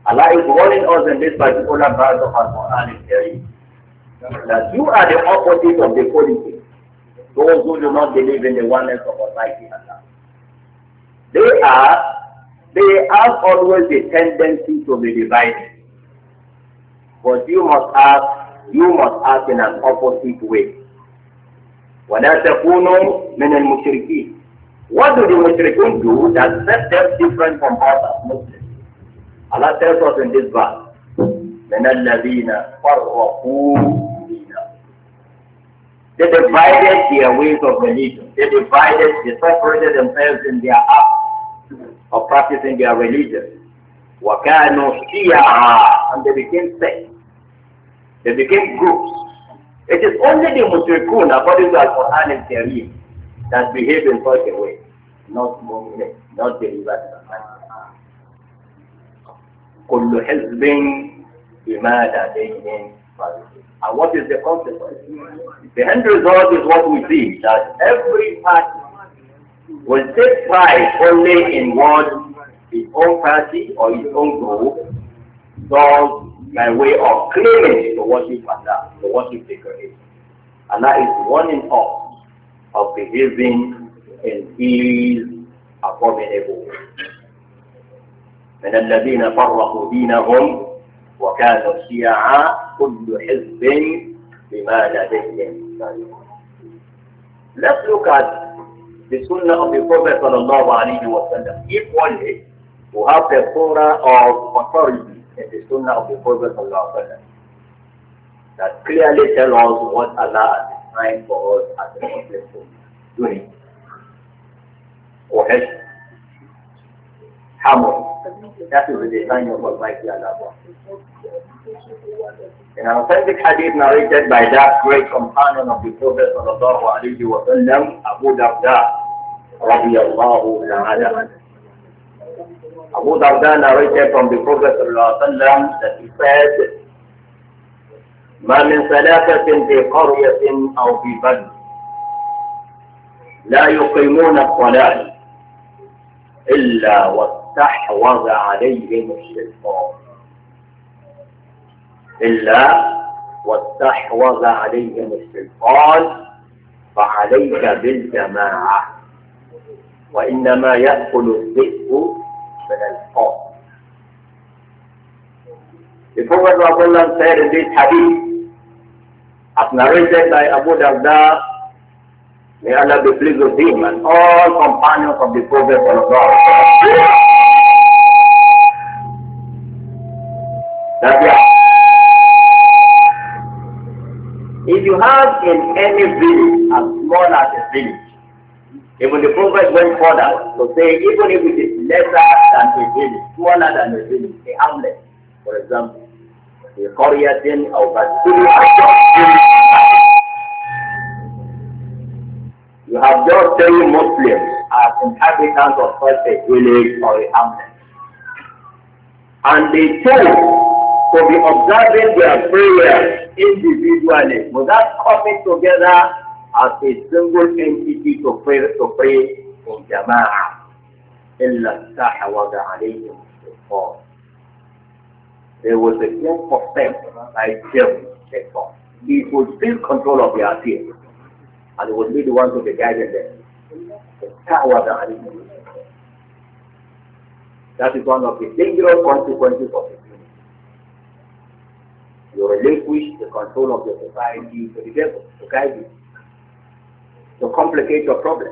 Allah is warning us in this particular verse of Al-Quran that you are the opposite of the polytheists, those who do not believe in the oneness of Almighty Allah. They have always the tendency to be divided. But you must act in an opposite way. وَلَا تَكُونُوا مِنَ الْمُشْرِكِينَ. What do the mushrikun do that sets them different from us as Muslims? Allah tells us in this verse, مِنَ الَّذِينَ فَرَّقُوا دِينَهُمْ. They divided their ways of religion. They separated themselves in their acts of practicing their religion. وَكَانُوا شِيَعًا. And they became sects. They became groups. It is only the mushrikun, according to Al-Quran and Kareem, that behave in such a way, not Muslims, not believers. كل حزب بما لديهم فرحون. And what is the consequence? The end result is what we see, that every party will take pride only in what its own party or its own group does by way of claiming to worship Allah, to worship the Creator. Allah is warning us of behaving in His abominable way. من الذين فرقوا دينهم وكانوا شيعا كل حزب بما لديهم فرحون. Let's look at the Sunnah of the Prophet sallallahu alaihi wasallam. Equally, we have the Surah of authority in the Sunnah of the Prophet sallallahu alaihi wasallam that clearly tell us what Allah has designed for us as a Muslim doing. Or harmony. That is the design of Almighty Allah. In an authentic hadith narrated by that great companion of the Prophet sallallahu alaihi wasallam, Abu Darda radiyallahu ta'ala. Abu Darda narrated from the Prophet sallallahu alaihi wasallam that he said, ما من ثلاثة في قرية أو في بلد لا يقيمون الصلاة إلا واستحوذ عليهم الشيطان فعليك بالجماعة وإنما يأكل الذئب من القوم. The Prophet said in this hadith, as narrated by Abu Darda, may Allah be pleased with him and all companions of the Prophet that if you have in any village as small as a village, even the Prophet went further to say, even if it is lesser than a village, smaller than a village, a hamlet, for example, a Korean or you have just 3 Muslims as inhabitants of such a village or a hamlet, and they chose to be observing their prayers individually without coming together as a single entity to pray in Jama'ah. إِلَّا اسْتَحْوَذَ عَلَيْهِمُ الشَّيْطَانُ. They will begin for them by Shaitan. He will still control of their affairs, and he will be the one to be guiding them. That is one of the dangerous consequences of it. You relinquish the control of the society to the devil, to guide you, to complicate your problems.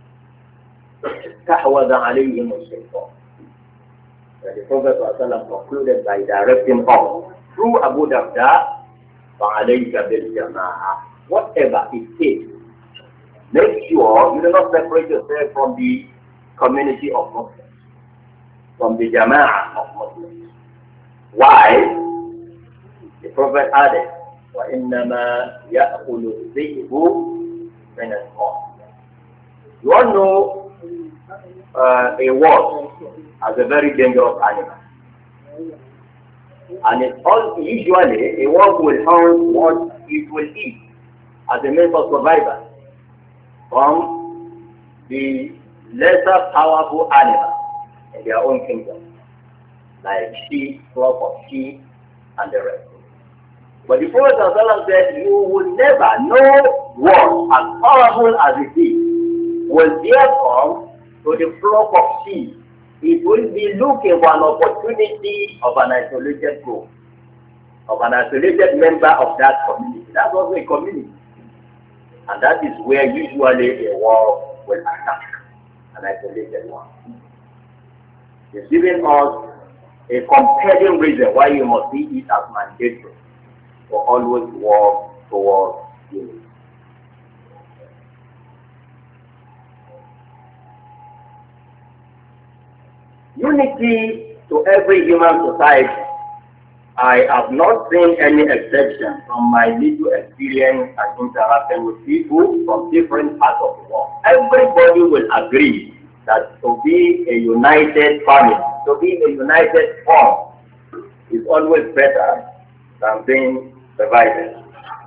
استحوذ عليهم الشيطان. The Prophet ﷺ concluded by directing us through Abu Darda, فَعَلَيْكَ بِالْجَمَاعَةِ. Whatever it takes, make sure you do not separate yourself from the community of Muslims, from the Jama'ah of Muslims. Why? The Prophet added, وَإِنَّمَا يَأْكُلُ الذِّئْبُ مِنَ الْغَنَمِ. You all know a wolf as a very dangerous animal. And usually a wolf will hunt what it will eat as a means of survival from the lesser powerful animals in their own kingdom. like sheep, flock of sheep, and the rest. But the Prophet ﷺ said, you will never know what, as powerful as it is, will dare come to the flock of sheep. It will be looking for an opportunity of an isolated group, of an isolated member of that community. That's also a community. And that is where usually a war will attack, an isolated one. It's giving us a compelling reason why you must see it as mandatory to always work towards unity. Unity to every human society. I have not seen any exception from my little experience and interaction with people from different parts of the world. Everybody will agree that to be a united family, to be a united form, is always better than being divided.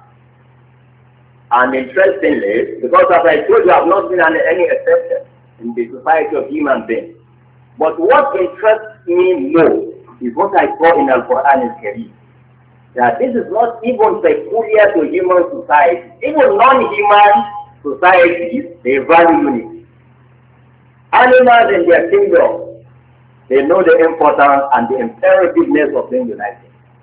And interestingly, because as I told you, I have not seen any exception in the society of human beings. But what interests me most is what I saw in Al-Quran al-Karim. That this is not even peculiar to human society. Even non-human societies, they value unity. Animals in their kingdom, they know the importance and the imperativeness of being united.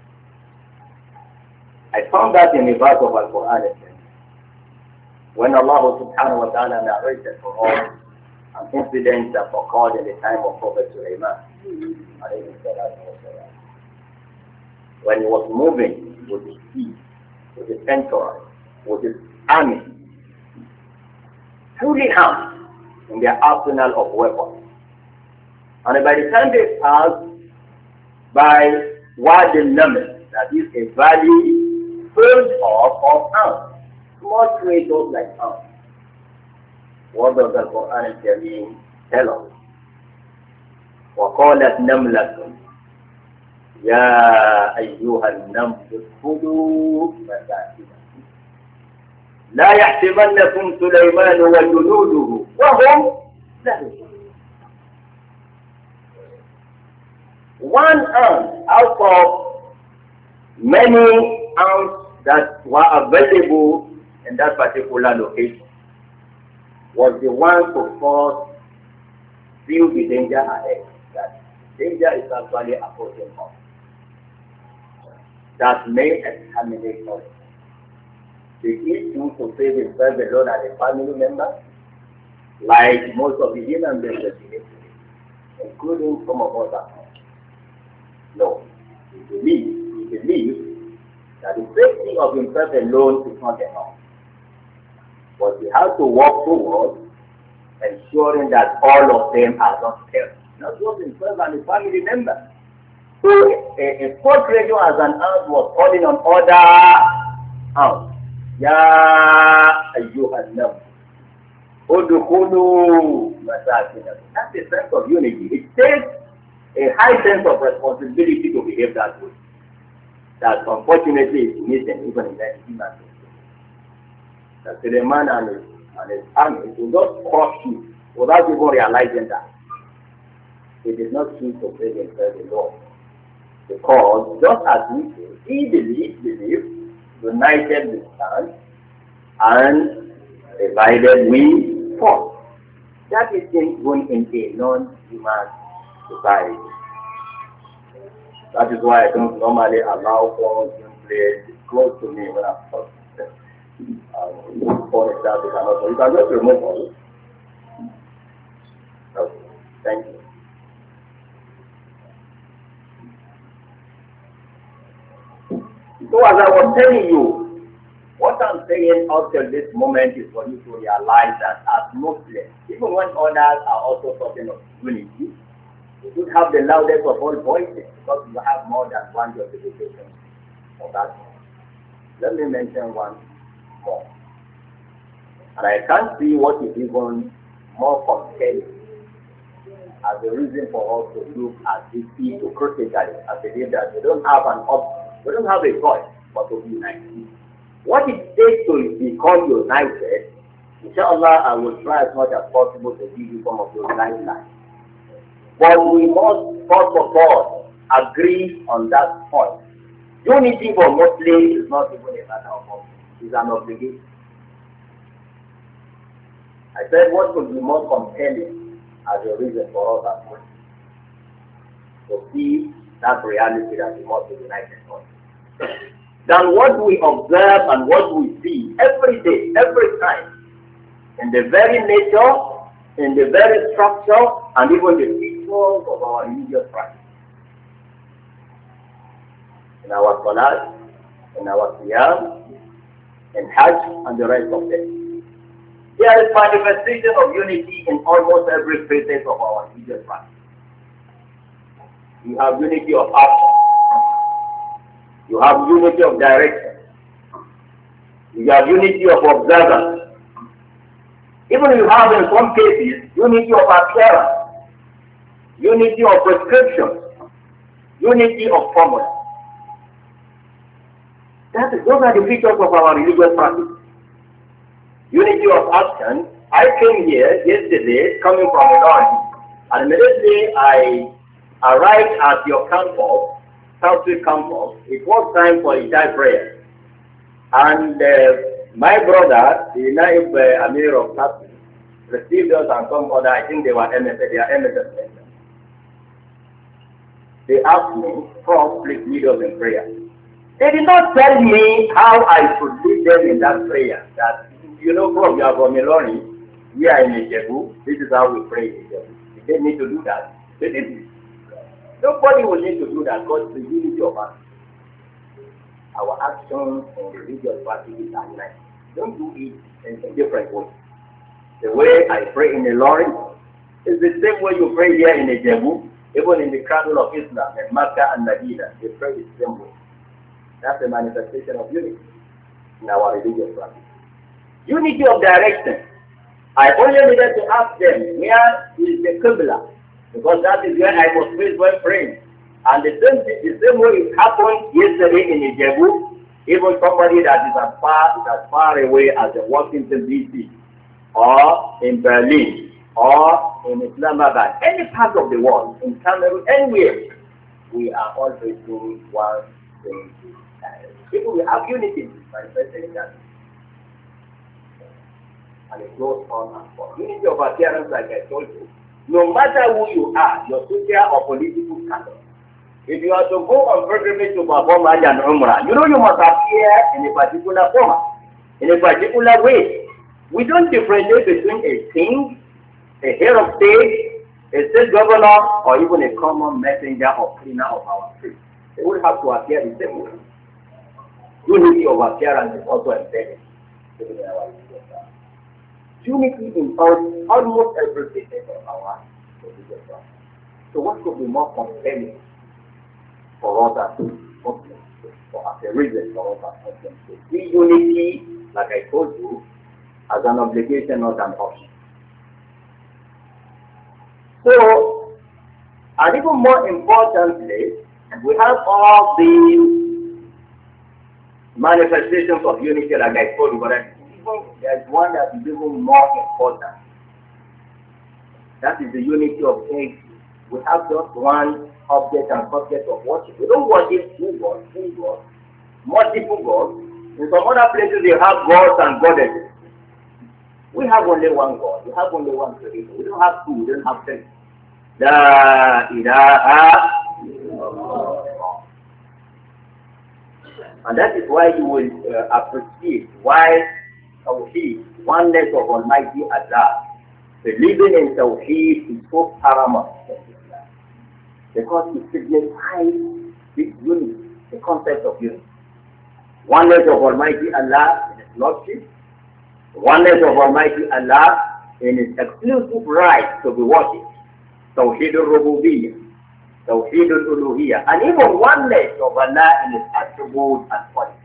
I found that in the verse of Al-Quran al-Karim. When Allah subhanahu wa ta'ala narrated for us an incident that occurred in the time of Prophet Sulaiman, when he was moving with his fleet, with his entourage, with his army, fully armed in their arsenal of weapons. And by the time they passed by Wadi Namal, that is a valley filled of ants, small creatures like ants. What does the Quran al-Karim tell us? وقالت نملة يا أيها النمل ادخلوا مساكنكم لا يحسبنكم سليمان وجنوده وهم لا يشعرون. One ant out of many ants that were available in that particular location was the one to first feel the danger ahead. That danger is actually approaching us. That may exterminate us. Did he choose to save himself alone as a family member? Like most of the human beings that we today, including some of us at home. No. He believes that the safety of himself alone is not enough. But he has to work towards ensuring that all of them are not killed. Not just himself and his family member. So a sport radio as an ant was calling on other ants. Ya ayyuhan nam. Udkhulu masakinakum. That's a sense of unity. It takes a high sense of responsibility to behave that way. That unfortunately is missing even in that human being. That the man and his army will just crush you without even realizing that. He did not choose to bring himself alone. Because just as he believed, united we stand, and divided we fall. That is going in a non-human society. That is why I don't normally allow phones being played close to me when I'm talking. For example, you can just remove all. Okay, thank you. So as I was telling you, what I'm saying up till this moment is for you to realize that as Muslims, even when others are also talking of unity, you should have the loudest of all voices because you have more than one justification for that. Let me mention one more. And I can't see what is even more compelling as a reason for us to look at this issue critically and believe that we don't have a choice but to be united. What it takes to become united, inshallah, I will try as much as possible to give you some of those guidelines. But we must, first of all, agree on that point. Unity for Muslims is not even a matter of option. It's an obligation. I said what could be more compelling as a reason for us as Muslims to see that reality that we must be united on than what we observe and what we see every day, every time, in the very nature, in the very structure, and even the features of our religious practice. In our salat, in our siyam, in hajj, and the rest of them. There is manifestation of unity in almost every facet of our religious practice. You have unity of action. You have unity of direction. You have unity of observance. Even you have in some cases unity of appearance, unity of prescription, unity of formula. Those are the features of our religious practice. Unity of action. I came here yesterday coming from Iran, and immediately I arrived at your campus, Southfield campus. It was time for Isha prayer. And my brother, the Naib Amir of Southfield, received us and some other, I think they are MSS. They asked me, "Prof, please lead us in prayer." They did not tell me how I should lead them in that prayer. That, Prof, you are from Ilorin, we are in Ijebu, this is how we pray in Ijebu. They didn't need to do that. They didn't. Nobody will need to do that because the unity of us. Our actions and religious practices are united. Don't do it in a different way. The way I pray in Ilorin is the same way you pray here in Ijebu, even in the cradle of Islam, in Makkah and Medina, they pray the same way. That's a manifestation of unity in our religious practice. Unity of direction. I only needed to ask them, where is the Qibla? Because that is where I was faced when praying. And the same way it happened yesterday in Ijebu, even somebody that is as far away as Washington DC, or in Berlin, or in Islamabad, any part of the world, in Cameroon, anywhere, we are always doing one thing. People will have unity manifesting that. And it goes on and on. Unity of appearance, like I told you, no matter who you are, your social or political status, if you are to go on pilgrimage to perform Hajj and Umrah, you must appear in a particular form, in a particular way. We don't differentiate between a king, a head of state, a state governor, or even a common messenger or cleaner of our streets. They will have to appear the same way. Unity of appearance is also embedded in our religious practice. Unity in almost every facet of our religious practice. So what could be more compelling for us as Muslims, or as a reason for us as Muslims to see unity, like I told you, as an obligation, not an option. So, and even more importantly, we have all these manifestations of unity, like I told you, but there's one that is even more important. That is the unity of faith. We have just one object and subject of worship. We don't worship two gods, multiple gods. In some other places they have gods and goddesses. We have only one God. We have only one creator. We don't have two. We don't have three. La ilaha illallah. And that is why you will appreciate why Tawheed, oneness of Almighty Allah, believing in Tawheed is so paramount. Because it signifies this unity, the concept of unity. Oneness of Almighty Allah in His Lordship, oneness of Almighty Allah in His exclusive right to be worshipped, Tawheed al-Rububiyyah, Tawheed al-Uluhiyyah, and even oneness of Allah in His attributes and qualities.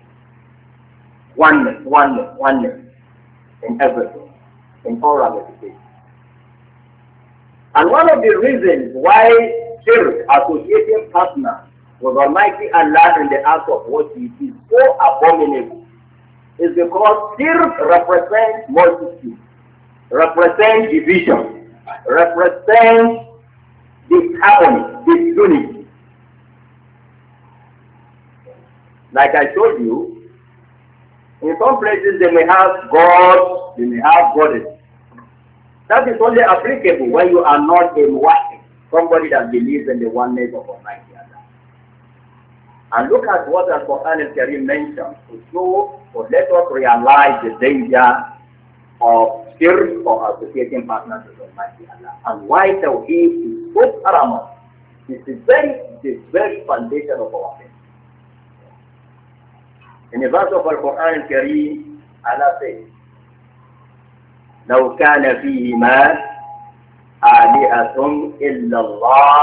Oneness in everything, in all ramifications. And one of the reasons why shirk, associating partners with Almighty Allah in the act of worship, is so abominable is because shirk represents multitude, represents division, represents disharmony, disunity. Like I told you, in some places they may have gods, they may have goddesses. That is only applicable when you are not a muwahhid, somebody that believes in the oneness of Almighty Allah. And look at what the Quran al-Karim mentions to show, or let us realize the danger of shirk or associating partners with Almighty Allah, and why Tawheed is so paramount. It's the very foundation of our faith. In the verse of Al-Quran al-Karim, Allah says, لو كان فيهما آلهة إلا الله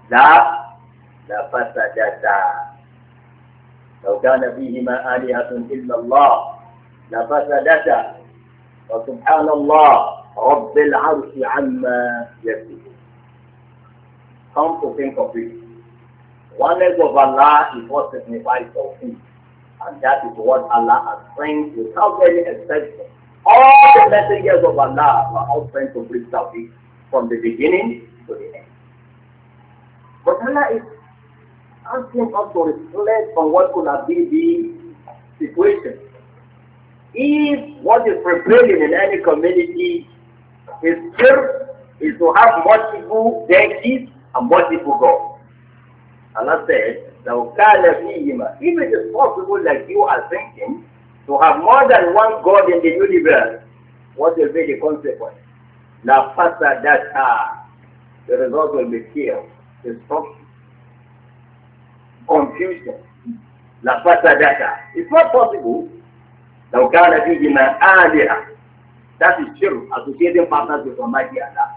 لفسدتا لو كان فيهما آلهة إلا الله لفسدتا وسبحان الله رب العرش عما يصفون. Come to think of it, oneness of Allah is what signifies Tawheed, and that is what Allah has trained without any exception. All the messengers of Allah were all trained to preach Tawheed from the beginning to the end. But Allah is asking us to reflect on what could have been the situation. If what is prevailing in any community is to have multiple deities and multiple gods. Allah said, if it is possible, like you are thinking, to have more than one God in the universe, what will be the consequence? La fasadata. The result will be chaos, destruction, confusion. La fasadata. It's not possible. لو كان فيهما آلهة. That is true, associating partners with Almighty Allah.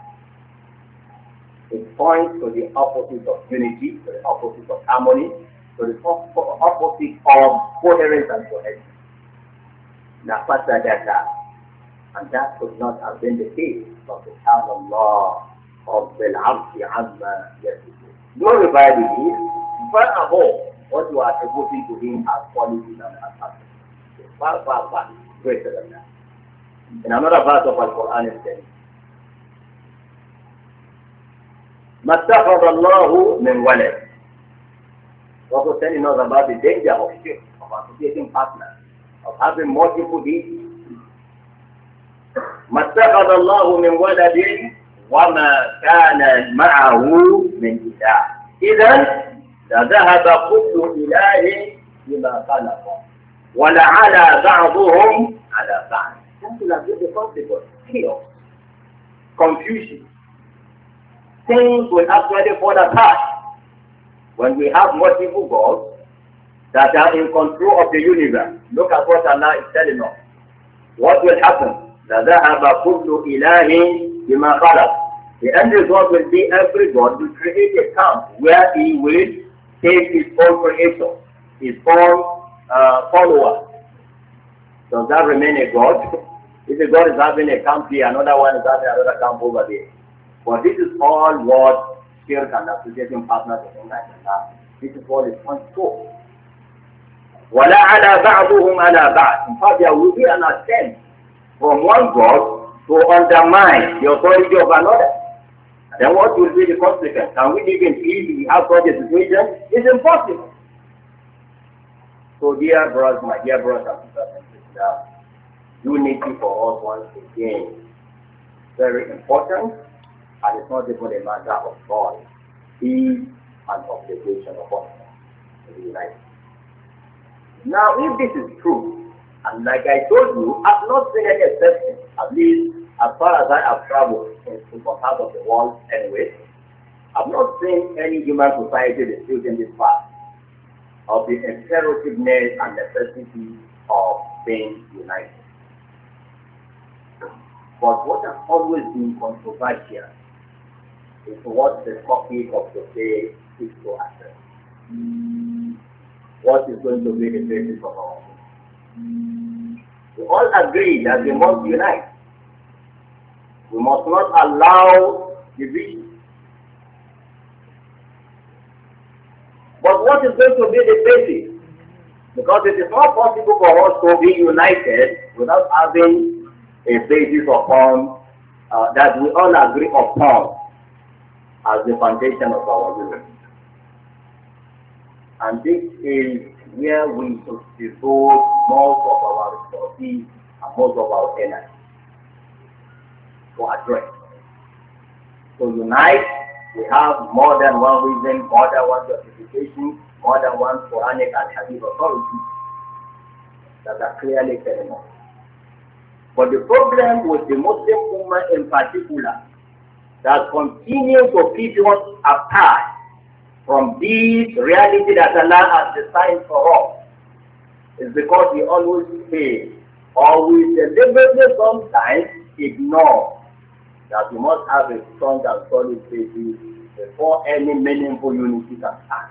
It points to the opposite of unity, to the opposite of harmony, to the opposite of coherence and cohesion. La fasadata. And that could not have been the case. But subhanallah, Rabbil Arshi Amma Yasifun. Glorify the He, far above what you are devoting to Him as qualities and as actions. Far, far, far greater than that. In another verse of Al-Quran it says, مَا اتَّخَذَ اللَّهُ مِنْ وَلَدٍ. Also telling us about the danger of shirk, of associating partners, of having multiple deities. مَا اتَّخَذَ اللَّهُ مِنْ وَلَدٍ وَمَا كَانَ مَعَهُ مِنْ إِلَهٍ إِذَنْ لَذَهَبَ كُلُّ إِلَهٍ بِمَا خَلَقَ وَلَعَلَى بَعْضُهُمْ عَلَى بَعْضٍ. That will have been the consequence. Chaos, confusion. Things will actually fall apart when we have multiple gods that are in control of the universe. Look at what Allah is telling us. What will happen? لَذَهَبَ كُلُّ إِلَهٍ بِمَا خَلَقَ. The end result will be every God will create a camp where he will take his own creation, his own followers. Does that remain a God? If a God is having a camp here, another one is having another camp over there. But this is all what shirk and associating partners of Allah. This is what is control. وَلَا عَلَى بَعْضُهُمْ عَلَى بَعْضٍ. In fact, there will be an attempt from one God to undermine the authority of another. And then what will be the consequence? Can we live in peace if we have such a situation? It's impossible. So dear brothers, my dear brothers and sisters, unity for us once again. Very important, and it's not even a matter of choice. It's an obligation upon us to be united. Now, if this is true, and like I told you, I've not seen any exception, at least as far as I have traveled in some part of the world anyway, I've not seen any human society disputing this fact of the imperativeness and necessity of being united. But what has always been controversial is what the topic of the day is to address. What is going to be the basis of our faith? We all agree that we must unite. We must not allow division. But what is going to be the basis? Because it is not possible for us to be united without having a basis upon that we all agree upon as the foundation of our unity. And this is where we should devote most of our resources and most of our energy to address. To unite, we have more than one reason, more than one justification, more than one Quranic and Hadith authority that are clearly telling us. But the problem with the Muslim Ummah in particular that continue to keep us apart from this reality that Allah has designed for us is because we always fail or we deliberately sometimes ignore that we must have a strong and solid basis before any meaningful unity can stand.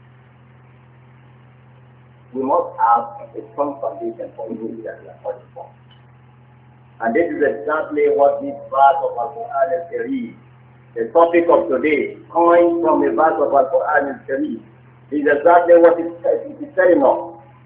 We must have a strong foundation for unity that we are calling for. And this is exactly what this verse of Al-Quran al-Kareem, the topic of today, coined from a verse of Al-Quran al-Kareem, is exactly what it is telling us.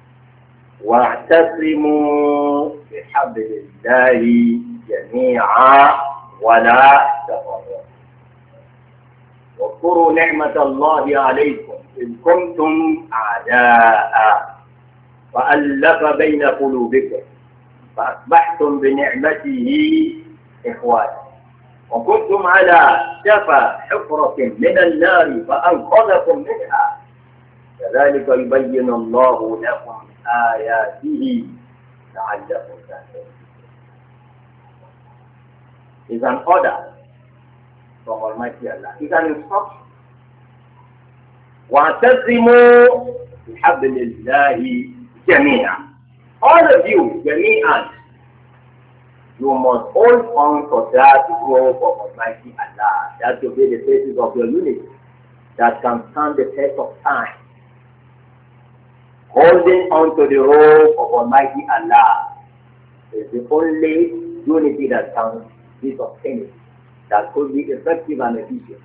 وَاعْتَصِمُوا بِحَبْلِ اللَّهِ جَمِيعًا وَلَا تَفَرَّقُوا واذكروا نعمة الله عليكم إذ كنتم أعداء فألف بين قلوبكم فأصبحتم بنعمته إخوانا وكنتم على شفا حفرة من النار فأنقذكم منها كذلك يبين الله لكم آياته لعلكم تهتدون. It's an order from Almighty Allah. It's an instruction. وَاعْتَصِمُوا بِحَبْلِ اللَّهِ جَمِيعًا. All of you, جميعا, you must hold on to that rope of Almighty Allah. That will be the basis of your unity that can stand the test of time. Holding on to the rope of Almighty Allah is the only unity that can be sustained, that could be effective and efficient.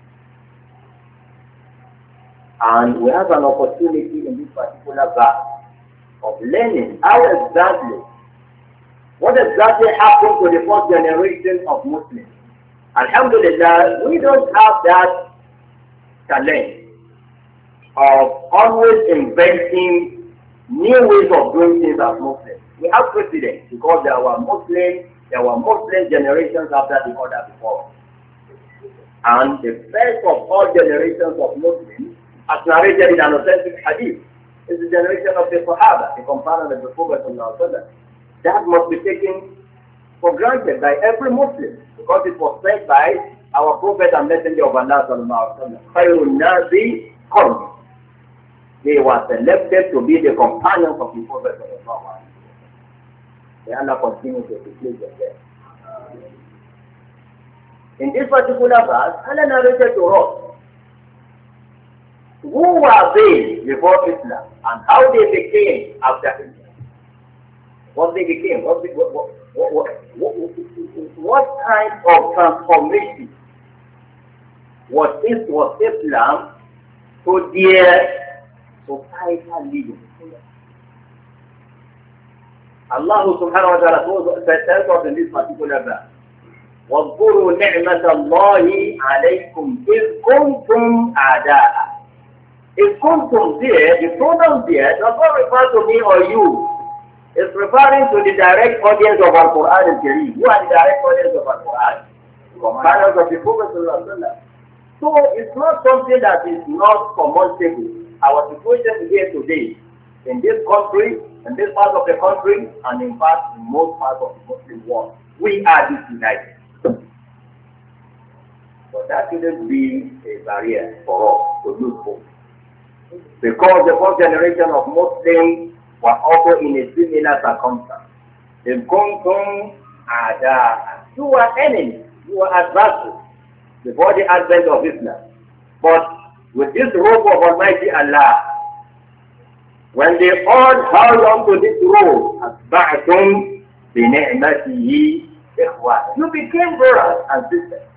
And we have an opportunity in this particular verse of learning what exactly happened to the first generation of Muslims. Alhamdulillah, we don't have that talent of always inventing new ways of doing things as Muslims. We have precedents because there were Muslim generations after the order before. And the first of all generations of Muslims, as narrated in an authentic hadith, is the generation of the Sahaba, the companions of the Prophet. That must be taken for granted by every Muslim because it was said by our Prophet and Messenger of Allah Khairun Nasi Qarni. They were selected to be the companions of the Prophet. May Allah continue to display them. In this particular verse, Allah narrated to us who were they before Islam and how they became after Islam. What they became, what kind of transformation was Islam to their societal living. Allah subhanahu wa ta'ala tells us in this particular verse, وَاذْكُرُوا نِعْمَةَ اللَّهِ عَلَيْكُمْ إِذْ كُنْتُمْ أَعْدَاءً. If kuntum there, the pronoun there does not refer to me or you. It's referring to the direct audience of Al-Quran al-Kareem. Who are the direct audience of Al-Quran? Companions of the Prophet. So it's not something that is not commonstable. Our situation here today, in this country, in this part of the country, and in fact in most parts of the Muslim world, we are disunited. But that shouldn't be a barrier for us to lose hope. Because the first generation of Muslims were also in a similar circumstance. In kuntum ada, you were enemies, you were adversaries before the advent of Islam. But with this rope of Almighty Allah, when they all held on to this rope, asba'tum bi ni'matihi ikhwan, you became brothers and sisters.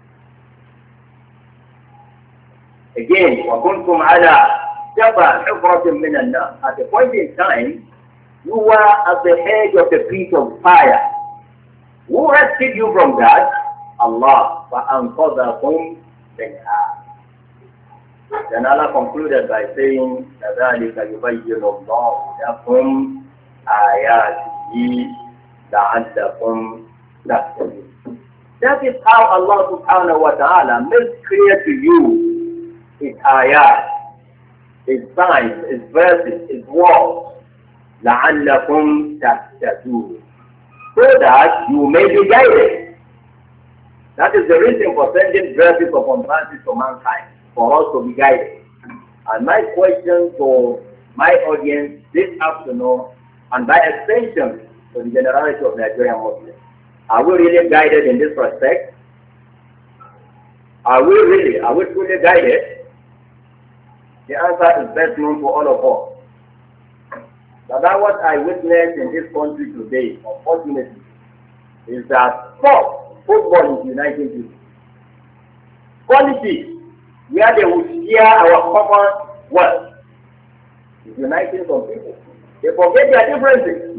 Again, wa kuntum ala at a point in time, you were at the edge of the pit of fire. Who rescued you from that? Allah. Then Allah concluded by saying, كَذَلِكَ يُبَيِّنُ اللَّهُ لَكُمْ آيَاتِهِ لَعَلَّكُمْ تَهْتَدُونَ. That is how Allah subhanahu wa ta'ala makes clear to you His ayat, His signs, His verses, His words. لَعَلَّكُمْ تَهْتَدُونَ. So that you may be guided. That is the reason for sending verses upon verses to mankind, for us to be guided. And my question to my audience this afternoon, and by extension to the generality of Nigerian Muslims, are we really guided in this respect? Are we truly guided? The answer is best known to all of us. But that what I witnessed in this country today, unfortunately, is that first, football is uniting people. Politics, where they will share our common wealth, is uniting some people. They forget their differences.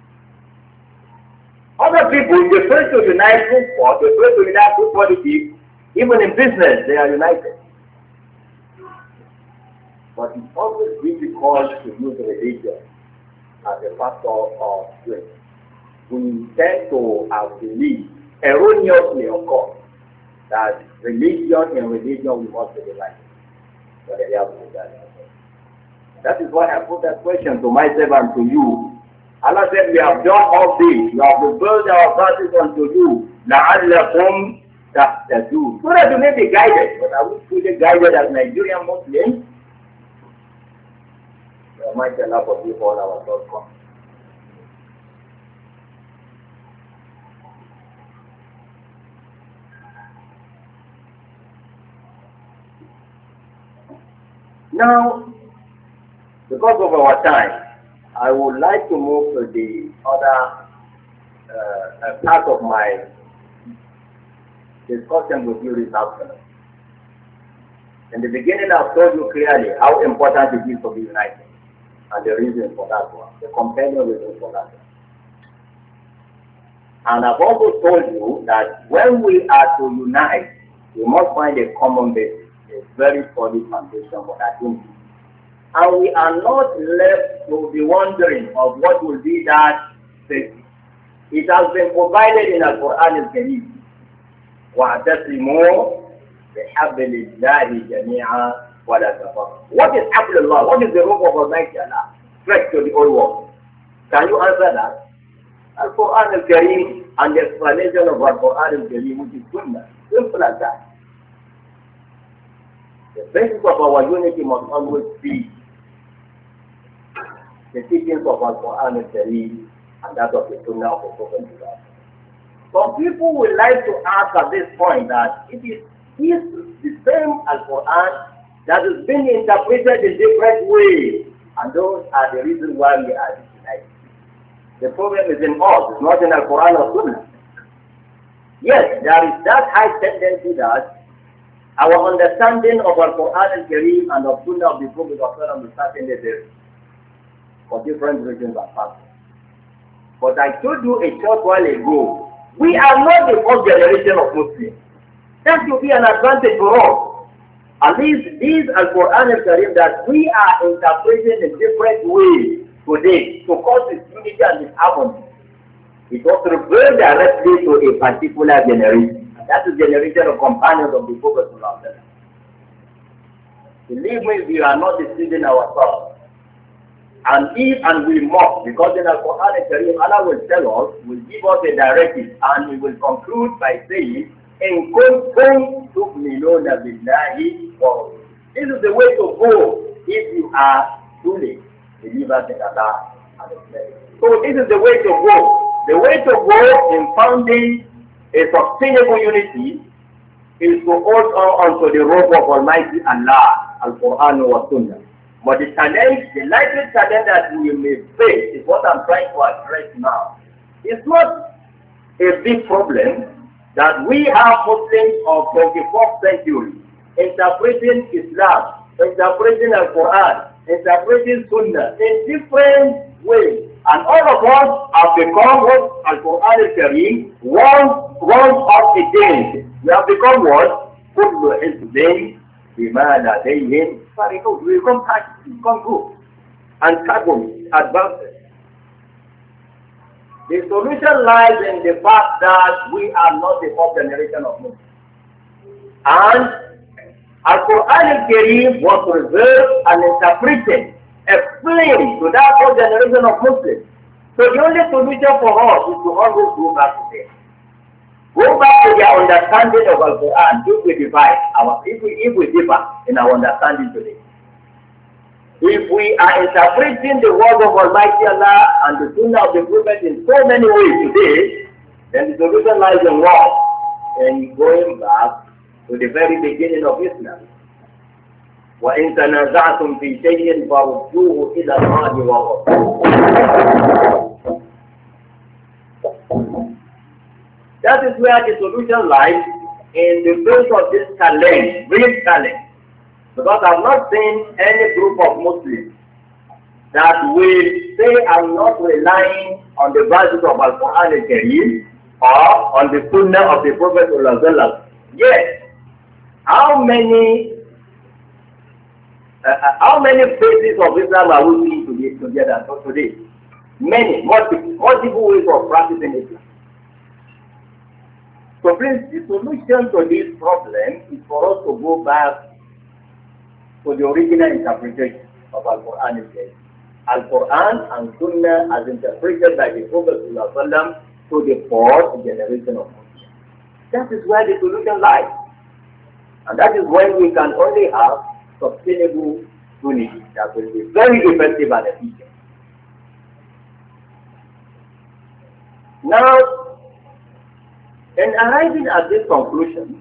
Other people, they try to unite football, they try to unite through politics, even in business, they are united. But it's always difficult to use religion as a factor of strength. We tend to have believed, erroneously of course, that religion we must be like. But they have to do that. That is why I put that question to myself and to you. Allah said, we have done all this. We have revealed our verses unto you. لَعَلَّكُمْ تَهْتَدُونَ. So that you may be guided. But are we truly guided as Nigerian Muslims? Might Allah forgive all our shortcomings. Now, because of our time, I would like to move to the other part of my discussion with you this afternoon. In the beginning, I've told you clearly how important it is to be united, and the reason for that one, the compelling reason for that one. And I've also told you that when we are to unite, we must find a common basis, a very solid foundation for that unity. And we are not left to be wondering of what will be that safety. It has been provided in Al-Quran al-Kareem. وَاعْتَصِمُوا بِحَبْلِ اللَّهِ جَمِيعًا وَلَا تَفَرَّقُوا. What is حَبْلُ اللَّهِ? What is the rope of Almighty Allah? Stretched to the whole world. Can you answer that? Al-Quran al-Kareem and the explanation of Al-Quran al-Kareem, which is Sunnah. Simple as that. The basis of our unity must always be the teachings of Al-Quran al-Kareem and that of the Sunnah of the Prophet. Some people would like to ask at this point that it is the same Al-Quran that is being interpreted in different ways, and those are the reasons why we are disunited. The problem is in us, it's not in Al-Quran or Sunnah. Yes, there is that high tendency that our understanding of Al-Quran al-Kareem and of Sunnah of the Prophet will certainly vary for different reasons and factors. But I told you a short while ago, we are not the first generation of Muslims. That should be an advantage for us. At least these Al-Quran al-Kareem that we are interpreting in different ways today to cause this unity and this harmony. It was referred directly to a particular generation. And that is the generation of companions of the Prophet. Believe me, we are not deceiving ourselves. And we must, because in Al-Quran al-Kareem, Allah will tell us, will give us a directive, and we will conclude by saying, in kuntum tu'minuna billahi wa rasulihi. This is the way to go if you are truly believers in Allah and His Messenger. So this is the way to go. The way to go in founding a sustainable unity is to hold on to the rope of Almighty Allah, Al-Quran wa Sunnah. But the challenge, the likely challenge that we may face is what I'm trying to address now. It's not a big problem that we have Muslims of 21st century interpreting Islam, interpreting Al-Quran, interpreting Sunnah in different ways. And all of us have become what Al-Quran al-Kareem warns us against. We have become what? كُلُّ حِزْبٍ بِمَا لَدَيْهِمْ فَرِحُونَ. We become happy, become good, and carbon advances. The solution lies in the fact that we are not the fourth generation of Muslims. And Al-Quran al-Kareem was revealed and interpreted, explained to that fourth generation of Muslims. So the only solution for us is to always go back to them. Go back to their understanding of Al-Quran if we differ in our understanding today. If we are interpreting the word of Almighty Allah and the Sunnah of the Prophet in so many ways today, then the solution lies in what? In going back to the very beginning of Islam. وَإِن تَنَازَعْتُمْ فِي شَيْءٍ فَرُدُّوهُ إِلَى اللَّهِ وَالرَّسُولِ. That is where the solution lies, in the face of this challenge, real challenge. Because I've not seen any group of Muslims that will say I'm not relying on the verses of Al-Quran al-Kareem or on the Sunnah of the Prophet sallallahu alaihi wasallam. Yes. How many phases of Islam are we seeing together today? Many, multiple ways of practicing Islam. So please, the solution to this problem is for us to go back to the original interpretation of Al-Quran al-Kareem. Al-Quran and Sunnah as interpreted by the Prophet sallallahu alaihi wasallam to the fourth generation of Muslims. That is where the solution lies. And that is when we can only have sustainable unity that will be very effective and efficient. Now, in arriving at this conclusion,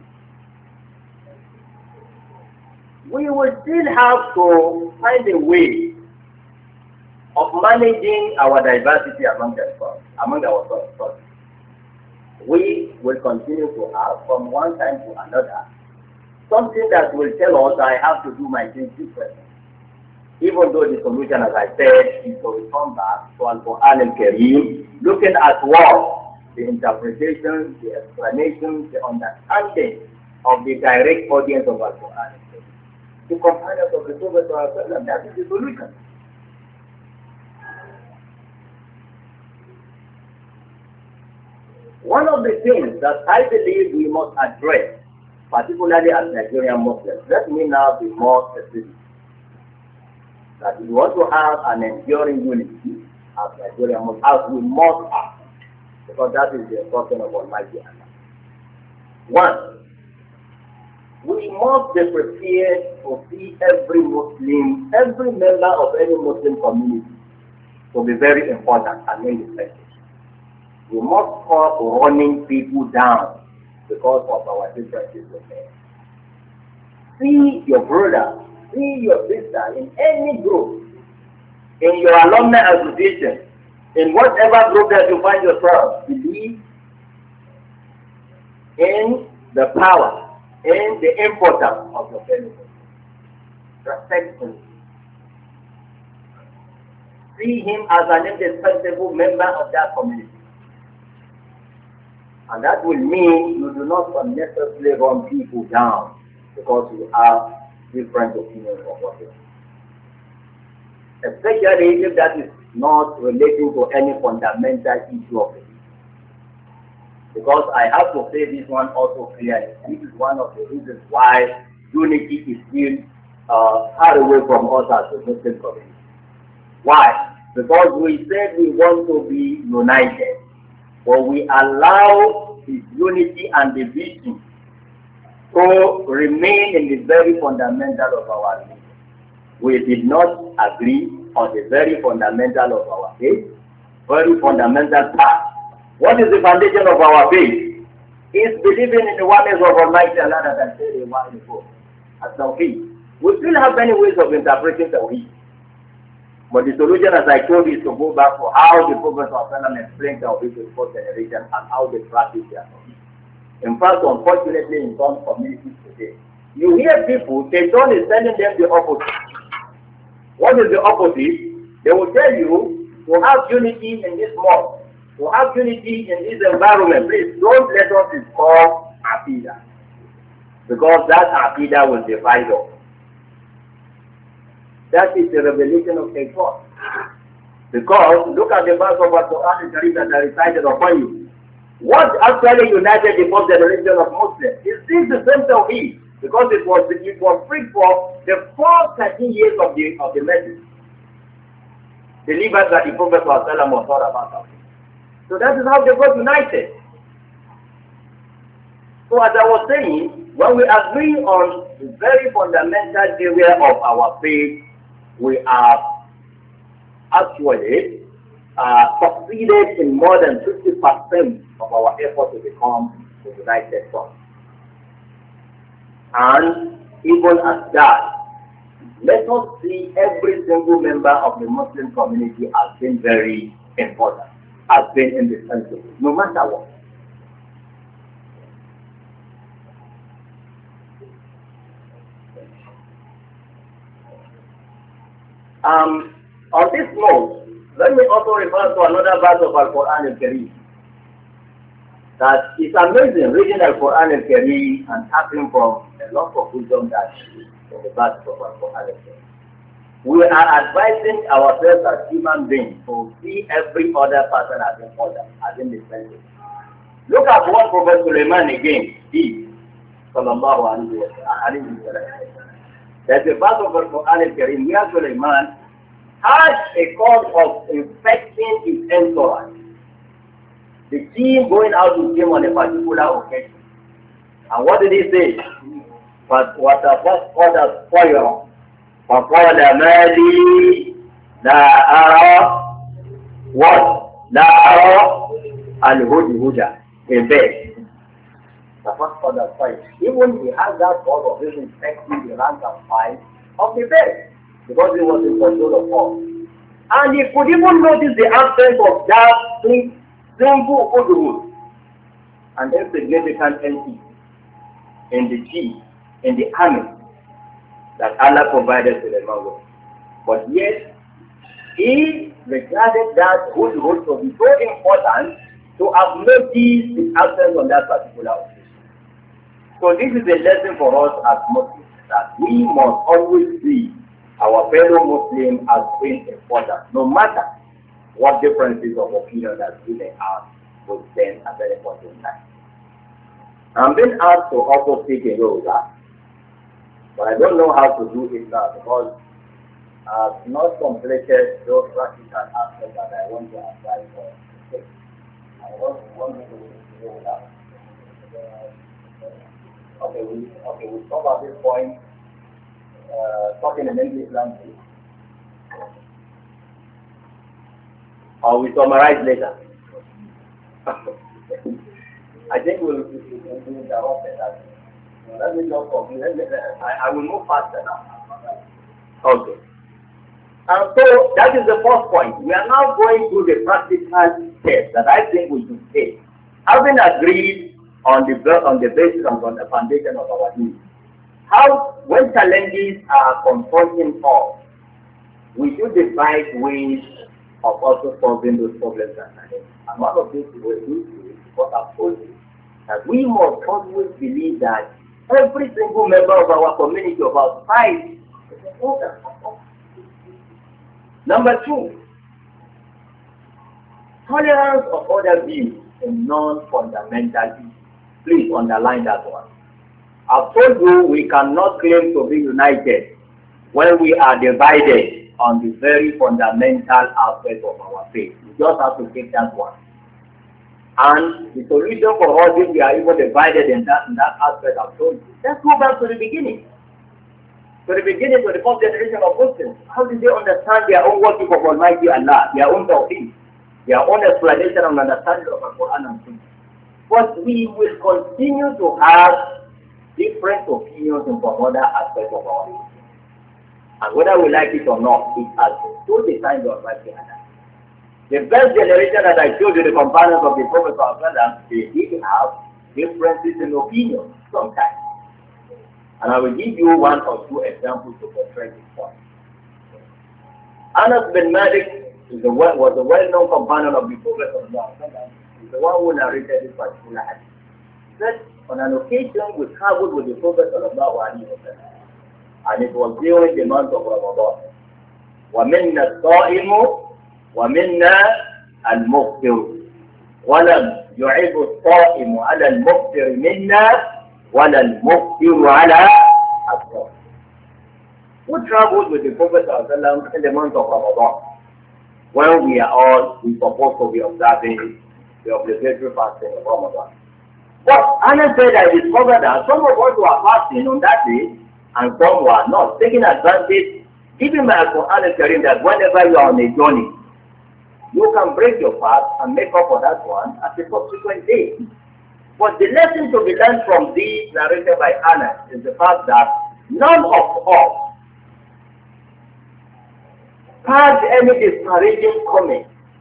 we will still have to find a way of managing our diversity among ourselves. We will continue to have, from one time to another, something that will tell us I have to do my things differently. Even though the solution, as I said, is to return back to Al-Quran al-Kareem, looking at what? The interpretation, the explanation, the understanding of the direct audience of Al-Quran al-Kareem. The companions of the Prophet sallallahu alaihi wasallam, that is the solution. One of the things that I believe we must address, particularly as Nigerian Muslims, let me now be more specific, that we want to have an enduring unity as Nigerian Muslims, as we must have, because that is the instruction of Almighty Allah. One, we must be prepared to see every Muslim, every member of any Muslim community to be very important and independent. We must stop running people down because of our differences with them. See your brother, see your sister in any group, in your alumni association, in whatever group that you find yourself, believe in the power and the importance of your fellow. Respect him. See him as an indispensable member of that community. And that will mean you do not unnecessarily run people down because you have different opinions of what you are. Especially if that is not relating to any fundamental issue of it. Because I have to say this one also clearly. This is one of the reasons why unity is still far away from us as a Muslim community. Why? Because we said we want to be united, but we allow this unity and division to remain in the very fundamental of our religion. We did not agree on the very fundamental of our faith, very fundamental part. What is the foundation of our faith? It's believing in the oneness of Almighty Allah that I said a while ago. As Tawheed. We still have many ways of interpreting Tawheed. But the solution, as I told you, is to go back to how the Prophet explained Tawheed to the fourth generation and how they practice their Tawheed. In fact, unfortunately, in some communities today, you hear people, Shaitan is telling them the opposite. What is the opposite? They will tell you to have unity in this mosque, to have unity in this environment. Please don't let us discuss Aqidah. because that aqidah will divide us. That is the revelation of Shaitan. Because look at the verse of the Quran that I recited upon you. What actually united the first generation of Muslims is this the same Tawheed, because it was free for the first 13 years of the message. The believers that the Prophet was taught about. So that is how they got united. So as I was saying, when we agree on the very fundamental area of our faith, we have actually succeeded in more than 50% of our effort to become the United Front. And even at that, let us see every single member of the Muslim community as being very important, as being indispensable, no matter what. On this note, let me also refer to another verse of Al-Quran Al-Kareem. That is amazing reading Al-Quran Al-Kareem and tapping from a lot of wisdom that is in the verse of Al-Quran Al-Kareem. We are advising ourselves as human beings to see every other person as important, as indispensable. Look at what Prophet Sulaiman again did. Sallallahu alayhi wa sallam. There's a verse of Al-Quran Al-Kareem where Sulaiman had a cause of infecting his entourage. The team going out with him on a particular occasion. And what did he say? But what the first order spoiled. فَقَالَ مَا لِي لَا أَرَى what? لَا أَرَى الْهُدْهُدَ in bed. The first order spoiled. Even he had that cause of his infecting the rank and file of the bed, because he was in control of all. And he could even notice the absence of that single hudhud, an insignificant entity in the chief, in the army that Allah provided to the Muslims. But yet, he regarded that hudhud to be so important to have noticed the absence of that particular occasion. So this is a lesson for us as Muslims, that we must always see our fellow Muslims as being important, no matter what differences of opinion that we may have with them at any point in time. I'm being asked to also speak in Yoruba, but I don't know how to do it now because I've not completed those practical aspects that I want to apply for. I want to do Yoruba. Okay, we stop at this point. Talking in English language, or we summarize later. I think we'll interrupt that. Let me just continue. I will move faster now. Okay. And so that is the first point. We are now going through the practical steps that I think we should take. Having agreed on the basis and on the foundation of our needs. How, when challenges are confronting us, we should devise ways of also solving those problems and challenges. And one of these ways is what I've told you, that we must always believe that every single member of our community, of our society, is important. Number two, tolerance of other views in non-fundamental issues. Please underline that one. I've told you we cannot claim to be united when we are divided on the very fundamental aspect of our faith. We just have to take that one. And the solution for us, if we are even divided in that aspect, I've told you, let's go back to the beginning. To the beginning, to the first generation of Muslims. How did they understand their own worship of Almighty Allah, their own tawheed, their own explanation and understanding of the Quran and Sunnah? But we will continue to have different opinions in some other aspects of our life. And whether we like it or not, it has been so designed by Almighty Allah. The first generation that I showed you, the companions of the Prophet, they did have differences in opinion sometimes. And I will give you one or two examples to portray this point. Anas bin Malik was a well-known companion of the Prophet. He's the one who narrated this particular hadith. He said, On an occasion, we traveled with the Prophet sallallahu alaihi wasallam, and it was during the month of Ramadan. وَمِنَّا الصَّائِمُ وَمِنَّا الْمُفْطِرُ وَلَمْ يُعِبُ الصَّائِمُ عَلَى الْمُفْطِرِ مِنَّا وَلَا الْمُفْطِرُ عَلَى الصَّائِمِ. We traveled with the Prophet sallallahu alaihi wasallam in the month of Ramadan, when we supposed to be observing the obligatory fasting of Ramadan. But Anas said, I discovered that some of us were fasting on that day and some were not, taking advantage, giving my Quran and telling that whenever you are on a journey, you can break your fast and make up for that one at a subsequent day. But the lesson to be learned from this narrated by Anas is the fact that none of us had any disparaging comment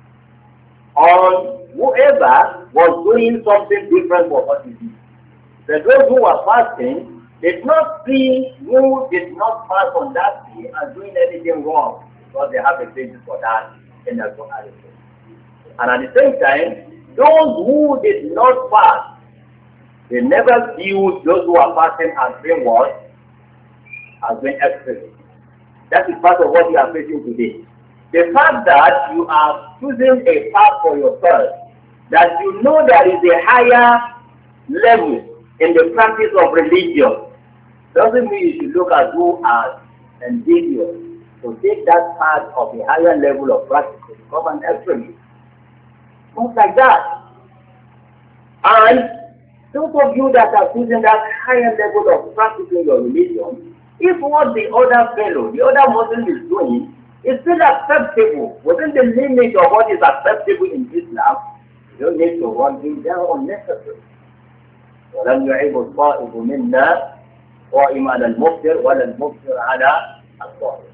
on whoever was doing something different from what he did. The those who were fasting did not see who did not fast on that day as doing anything wrong, because they have a basis for that in the Quran. And at the same time, those who did not fast, they never viewed those who are fasting as being what? As being extreme. That is part of what we are facing today. The fact that you are choosing a path for yourself, that you know there is a higher level in the practice of religion, doesn't mean you should look at who as ambiguous to take that part of a higher level of practice to become an extremist. Things like that. And those of you that are choosing that higher level of practicing your religion, if what the other fellow, the other Muslim is doing, is still acceptable within the limit of what is acceptable in Islam, you don't need to run him down unnecessarily. ولم يعيب الصائب منا قائم على المفطر ولا المفطر على الصائم.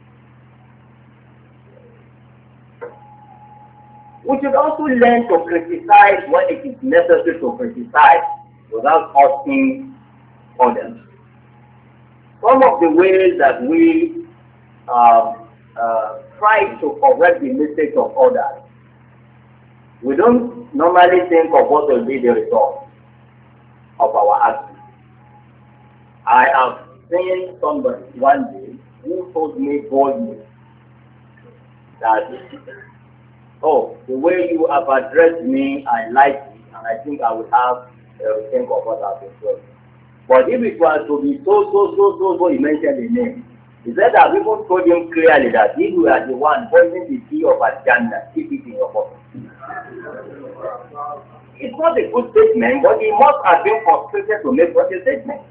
We should also learn to criticize when it is necessary to criticize without hurting others. Some of the ways that we try to correct the mistakes of others, we don't normally think of what will be the result of our actions. I have seen somebody one day who told me boldly that, oh, the way you have addressed me, I like it, and I think I will have a rethink of what I've been told. But if it was to be so, he mentioned the name. He said that people told him clearly that if you are the one holding the key of agenda, keep it in your pocket. It's not a good statement, but he must have been frustrated to make such a statement.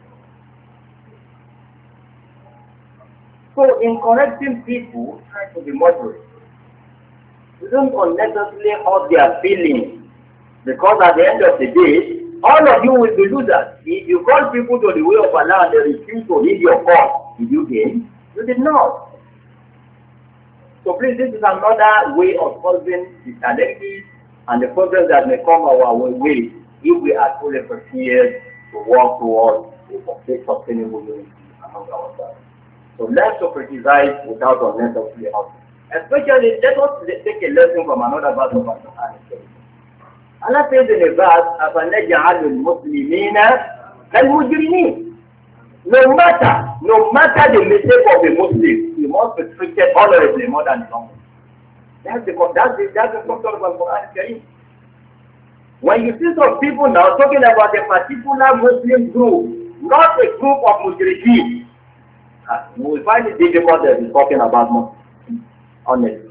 So in correcting people, try to be moderate. You don't unnecessarily hurt their feelings, because at the end of the day, all of you will be losers. If you call people to the way of Allah and they refuse to heed your call, did you gain? You did not. So please, this is another way of solving the challenges and the problems that may come our way if we are fully prepared to work towards a sustainable unity among ourselves. So learn to criticize without unnecessarily hurting. Especially, let us take a lesson from another verse of Al-Quran. Allah says in a verse, أَفَنَجْعَلُ الْمُسْلِمِينَ كَالْمُجْرِمِينَ. No matter the mistake of a Muslim, he must be treated honorably more than the non-Muslim. That's the concept of Al-Quran. When you see some people now talking about a particular Muslim group, not a group of Mujrimin, you will find it difficult that he's talking about Muslims, honestly.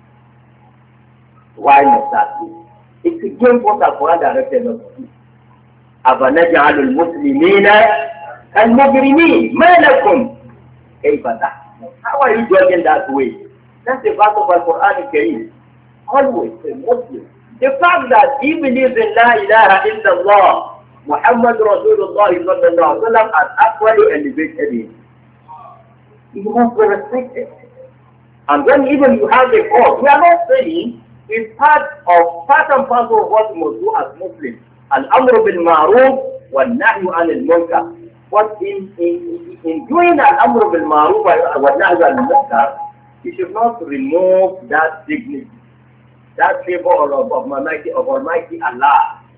Why not that? It's against what Al-Quran directed us to do. أَفَنَجْعَلُ الْمُسْلِمِينَ الْمُجْرِمِينَ مَا لَكُمْ كَيْفَ تَحْكُمُونَ. How are you judging that way? That's the verse of Al-Quran Kareem. Always a Muslim. The fact that he believes in La ilaha illallah, Muhammad Rasulullah sallallahu alaihi wasallam, has actually elevated him. He must be respected. And when even you have a cause, we are not saying it's part and parcel of what we must do as Muslims. Al-amru bil ma'ruf wal nahyu anil munkar. But in doing al-amru bil ma'ruf wal nahyu anil munkar, you should not remove that dignity, that favor of Almighty Allah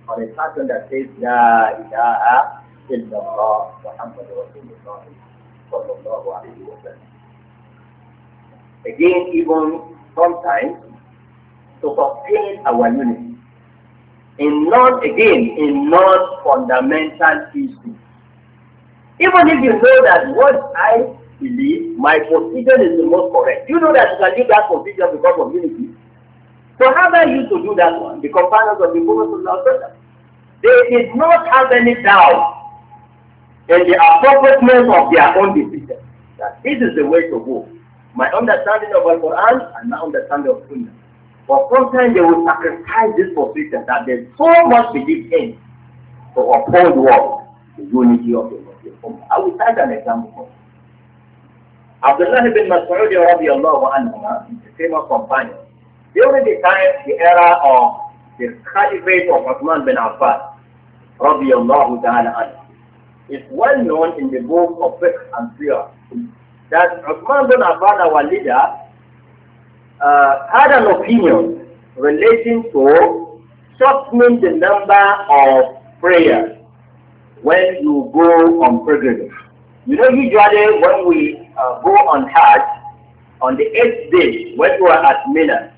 on a person that says, La ilaha illallah Muhammadur Rasulullah sallallahu alayhi wa sallam. Again, even sometimes to sustain our unity in non-fundamental issues. Even if you know that what I believe, my position is the most correct, you know that you can leave that position because of unity. So how are you to do that one? The companions of the Prophet, they did not have any doubt in the appropriateness of their own decision. That this is the way to go. My understanding of the Quran and my understanding of Sunnah. But sometimes they will sacrifice this position that they so much believe in to uphold what? The unity of the Muslim. I will cite an example. Abdullah ibn Mas'ud radiallahu anhu, the famous companion, during the era of the caliphate of Uthman bin Affan radiallahu ta'ala anhu, it's well known in the book of Fiqh and Sirah that Uthman bin Affan, our leader, had an opinion relating to shortening the number of prayers when you go on pilgrimage. You know, usually when we go on Hajj, on the 8th day, when you are at Mina,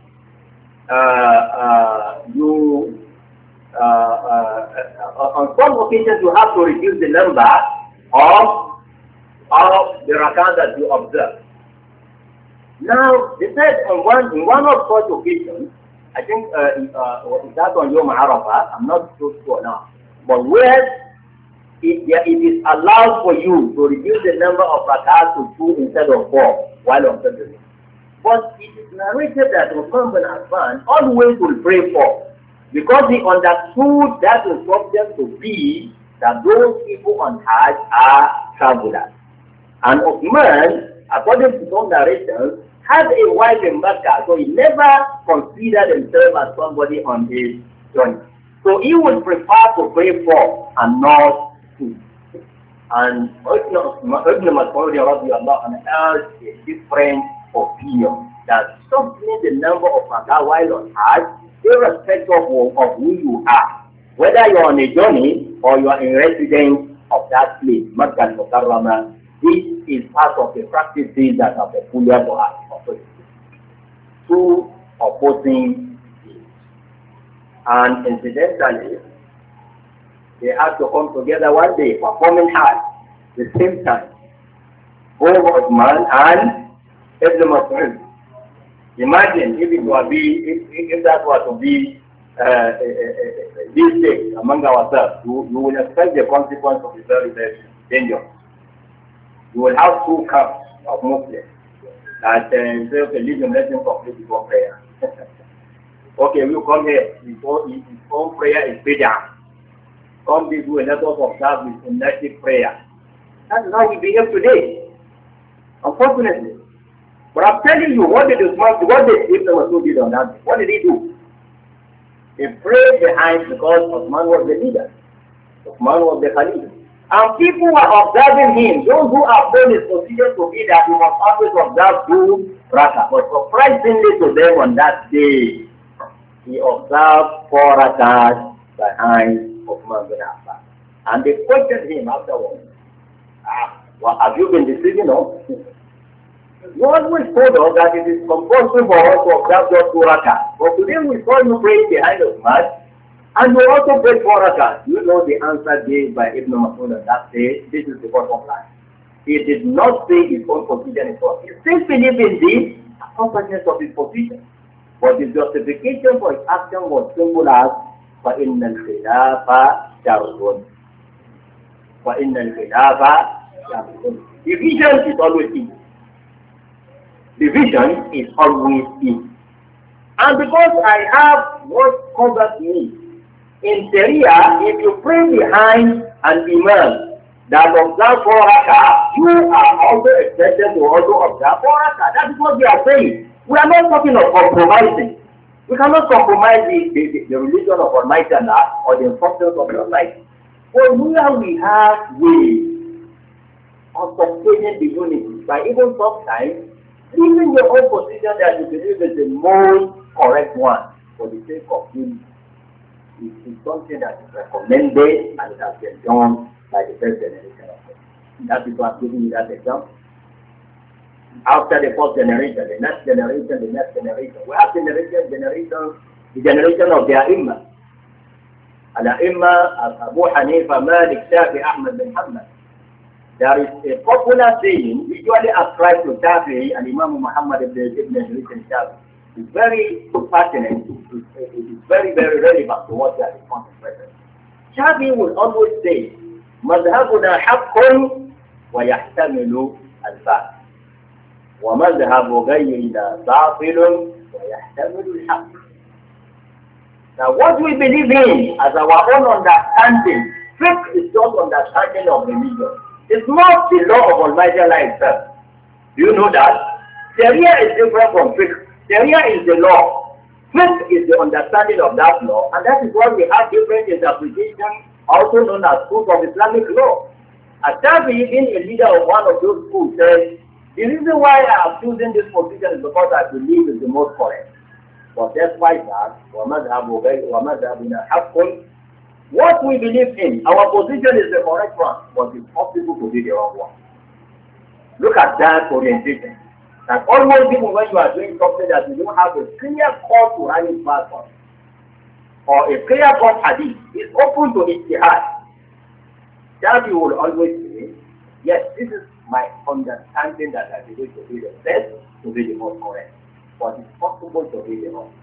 on some occasions you have to reduce the number of the rakat that you observe. Now, they said in one of such occasions, I think that's on Yom Arafah, I'm not so sure now, but where it is allowed for you to reduce the number of rakats to 2 instead of 4 while on pilgrimage. But it is narrated that Uthman bin Affan always will pray 4 because he understood that instruction to be that those people on Hajj are travelers. And Uthman, according to some narrations, had a wife in Mecca, so he never considered himself as somebody on his journey. So he would prefer to pray 4 and not 2. And Ibn Mas'ud has a different opinion that something the number of rakah while on Hajj, irrespective of who you are, whether you are on a journey or you are in residence of that place, Makkah al-Mukarramah, this is part of the practices that are peculiar to us. Two opposing views. And incidentally, they had to come together one day, performing Hajj at the same time. Both Uthman and Ibn Mas'ud. Imagine if that were to be these days among ourselves, you will expect the consequence of the very, very dangerous. You will have 2 camps of Muslims that say, okay, leave the lesson complete before prayer. Okay, we'll come here before his own prayer is bid'ah. Come this way, let us observe his sunnatic prayer. That is how we behave today, unfortunately. But I'm telling you, what did Ibn Mas'ud did on that? What did he do? He prayed behind because Uthman was the leader. Uthman was the Khalif. And people were observing him. Those who have known his position to be that he must always observe 2 rakah. But surprisingly to them on that day, he observed 4 rakahs behind Uthman bin Affan. And they questioned him afterwards. Well, have you been deceiving us? You always told us that it is compulsory for us to observe just 2 rakahs. But today we saw you praying behind Uthman. And you also prayed 4 rakahs. You know the answer given by Ibn Mas'ud on that day. This is the bottom line. He did not say his own position is wrong. He still believed in the appropriateness of his position. But his justification for his action was simple as فَإِنَّ الْخِلَافَ شَرٌ. فَإِنَّ الْخِلَافَ شَرٌ. Division is always evil. Division is always evil. And because I have what covers me, in Sharia, if you pray behind an imam that observes 4 rakah, you are also expected to also observe 4 rakah. That is what we are saying. We are not talking of compromising. We cannot compromise the religion of Almighty Allah or the instructions of the Almighty. But where we have ways of sustaining the unity by even sometimes leaving your own position that you believe is the most correct one for the sake of unity. is something that is recommended and it has been done by the first generation of them. That is why I'm giving you that example. After the first generation, the next generation, the next generation. We have the generation of the Ai-Imma. Al-Ai-Imma, Abu Hanifa, Malik, Shafi, Ahmad bin Hanbal. There is a popular saying, usually ascribed to Shafi and Imam Muhammad ibn Idris Shafi. It's very pertinent. It is very, very relevant to what we are discussing present. Shafi will always say, مذهبنا حق ويحتمل الباطل ومذهب غيرنا باطل ويحتمل الحق. Now what we believe in as our own understanding, faith is just understanding of religion. It's not the law of Almighty Allah itself. Do you know that? Sharia is different from faith. Sharia is the law. Faith is the understanding of that law, and that is why we have different interpretations, also known as schools of Islamic law. Shafi, being a leader of one of those schools, says, the reason why I am choosing this position is because I believe it's the most correct. But despite that, وَمَذْهَبُنَا حَقٌّ, what we believe in, our position is the correct one, but it's possible to be the wrong one. Look at that orientation. That almost even when you are doing something that you don't have a clear call to run it back on, or a clear cut hadith, is open to ijtihad. That you will always say, yes, this is my understanding that I believe to be the best, to be the most correct. But it's possible to be the wrong.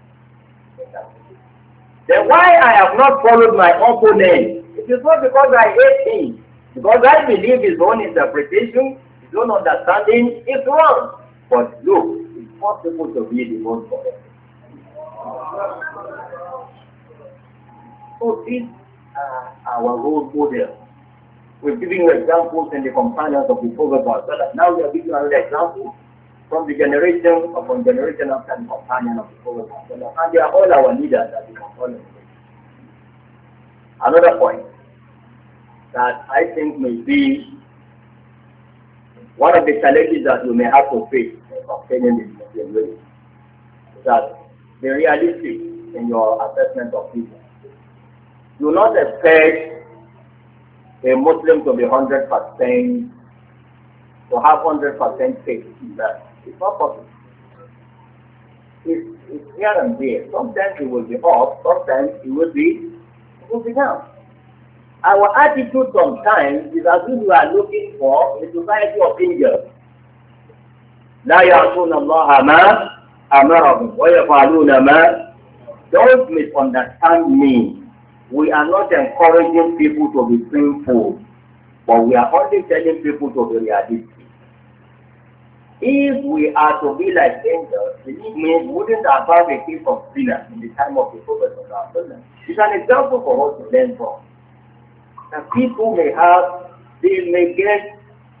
Then why I have not followed my opponent? It is not because I hate him. Because I believe his own interpretation, his own understanding is wrong. But look, it's possible to be the most correct. So these are our role models. We're giving you examples in the companions of the Prophet. Now we are giving you another example from the generation upon generation after the companion of the Prophet. And they are all our leaders that we can follow. Another point that I think may be one of the challenges that you may have to face in obtaining this Muslim way is that be realistic in your assessment of people. Do not expect a Muslim to be 100%, to have 100% faith in that. It's not possible. It's here and there. Sometimes it will be up, sometimes it will be down. Our attitude sometimes is as if we are looking for a society of angels. لا يعصون الله ما أمرهم ويفعلون ما. Don't misunderstand me. We are not encouraging people to be sinful, but we are only telling people to be realistic. If we are to be like angels, believe me, we wouldn't have had a case of sinners in the time of the Prophet. It's an example for us to learn from. That people may have, they may get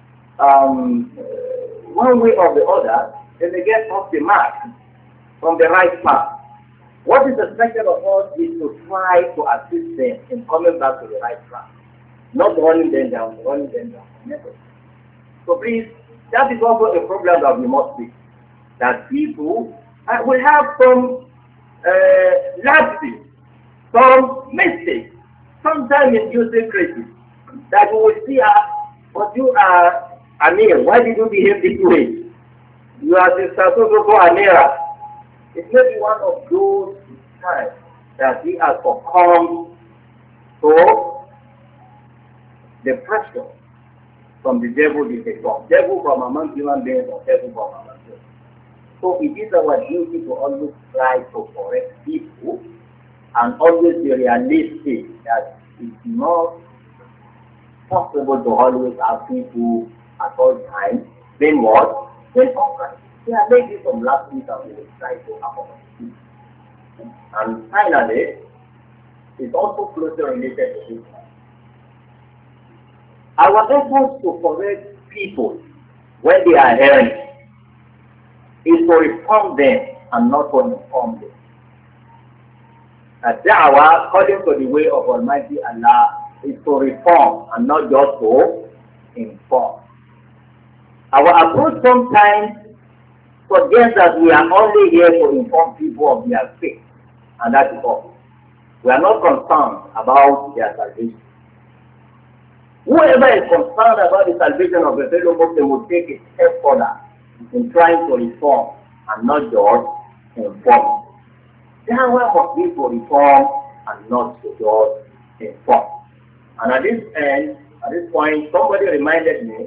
one way or the other, they may get off the mark from the right path. What is expected of us is to try to assist them in coming back to the right track, not running them down. Never. So please, that is also a problem that we must see. That people will have some lapses, some mistakes, sometimes inducing criticism. That we will see, but you are Amir, why did you behave this way? You are the Sasoko Amira. It may be one of those times that he has succumbed to the pressure from the devil, devil from among human beings or devil from among humans. So it is our duty to always try to correct people and always be realistic that it's not possible to always have people at all times being what? Being upright. We have made this from last week and we will try to accommodate. And finally, it's also closely related to this. Our efforts to correct people when they are erring is to reform them and not to inform them. A da'wah, according to the way of Almighty Allah, is to reform and not just to inform. Our approach sometimes suggests that we are only here to inform people of their faith, and that is all. We are not concerned about their salvation. Whoever is concerned about the salvation of the fellow Muslim will take a step further in trying to reform and not just inform. Dawah must be to reform and not to just inform. And at this point, somebody reminded me,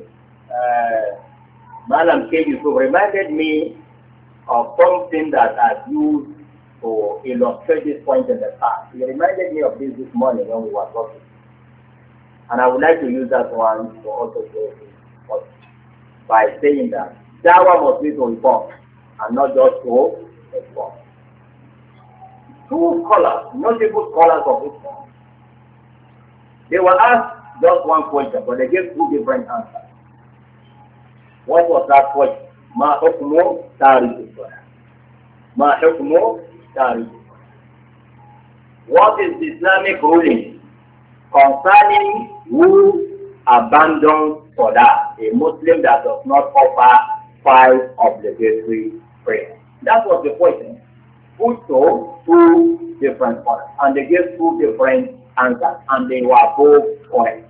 Malam K. Yusuf reminded me of something that I've used to illustrate this point in the past. He reminded me of this morning when we were talking. And I would like to use that one to also show it by saying that Dawah must be to inform and not just to inform. Two scholars, notable scholars of Islam, they were asked just one question, but they gave two different answers. What was that question? Ma hukmu tariq as-salah. Ma hukmu tariq as-salah. What is the Islamic ruling concerning who abandons salah, a Muslim that does not offer 5 obligatory prayers? That was the question. Put to two different scholars, and they gave two different answers, and they were both correct.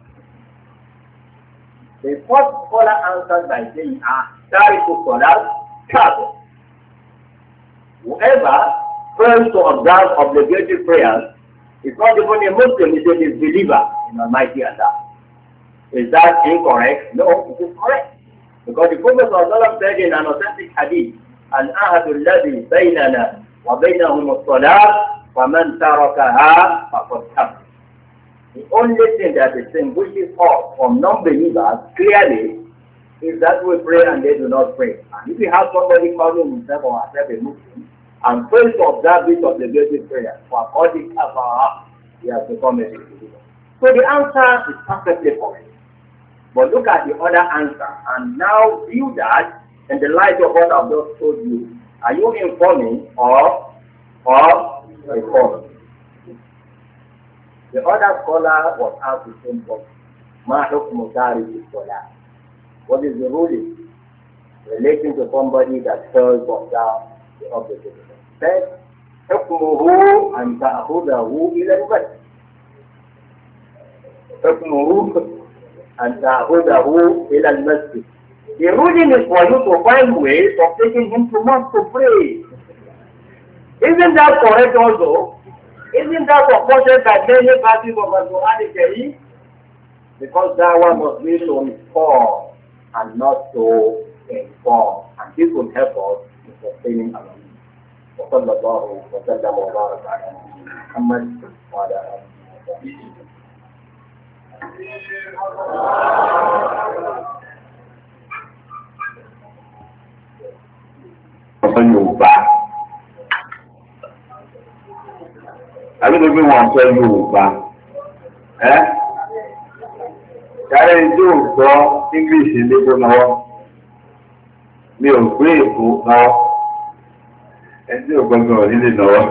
The first scholar answered by saying, Tariqu Salat Kafir. Whoever fails to observe obligatory prayers is not even a Muslim, is a disbeliever in Almighty Allah. Is that incorrect? No, it is correct. Because the Prophet ﷺ said in an authentic hadith, Al-ahadu alladhi baynana wa baynahum as-salat faman tarakaha faqad kafar. The only thing that distinguishes us from non-believers clearly is that we pray and they do not pray. And if you have somebody calling himself or herself a Muslim and fails to observe this obligatory prayer, for all the kafara, he has become a believer. So the answer is perfectly correct. But look at the other answer and now view that in the light of what I've just told you. Are you informing or informing? The other scholar was asked the same question. Ma hukmu tariq as-salah. What is the ruling relating to somebody that fails to observe the obligatory? Said, hukmuhu an ta'khudahu ila al-masjid. Hukmuhu an ta'khudahu ila al-masjid. The ruling is for you to find ways of taking him to mosque to pray. Isn't that correct also? Isn't that supported by many parties of Al-Quran Kareem? Because Dawah must be to inform and not to inform. And this will help us in sustaining our needs. وصلى الله وسلم وبارك على محمد وعلى آله وصحبه. Àbíkò bí wọ́n sọ Yorùbá, Kárẹ́ tí ò sọ English lédó lọ́wọ́, mi ò gbé èkó lọ́wọ́, ẹni tí ò gbọ́gbọ́ nílé lọ́wọ́.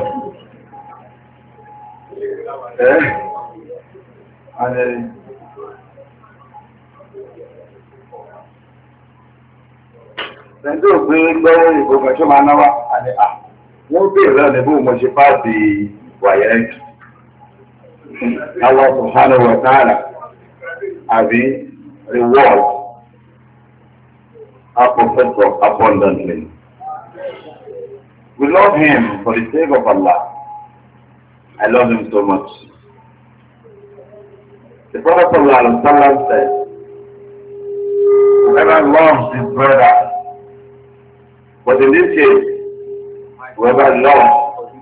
Ẹni tí ò gbé gbọ́wọ́ ìbò mẹ́ṣọ́ máa náwà, wọ́n bèèrè lọ́nà bó mo ṣe pàdé wàyẹ̀ Allah subhanahu wa ta'ala having reward our professor abundantly. We love him for the sake of Allah. I love him so much. The Prophet sallallahu alaihi wasallam said, whoever loves his brother, but in this case, whoever loves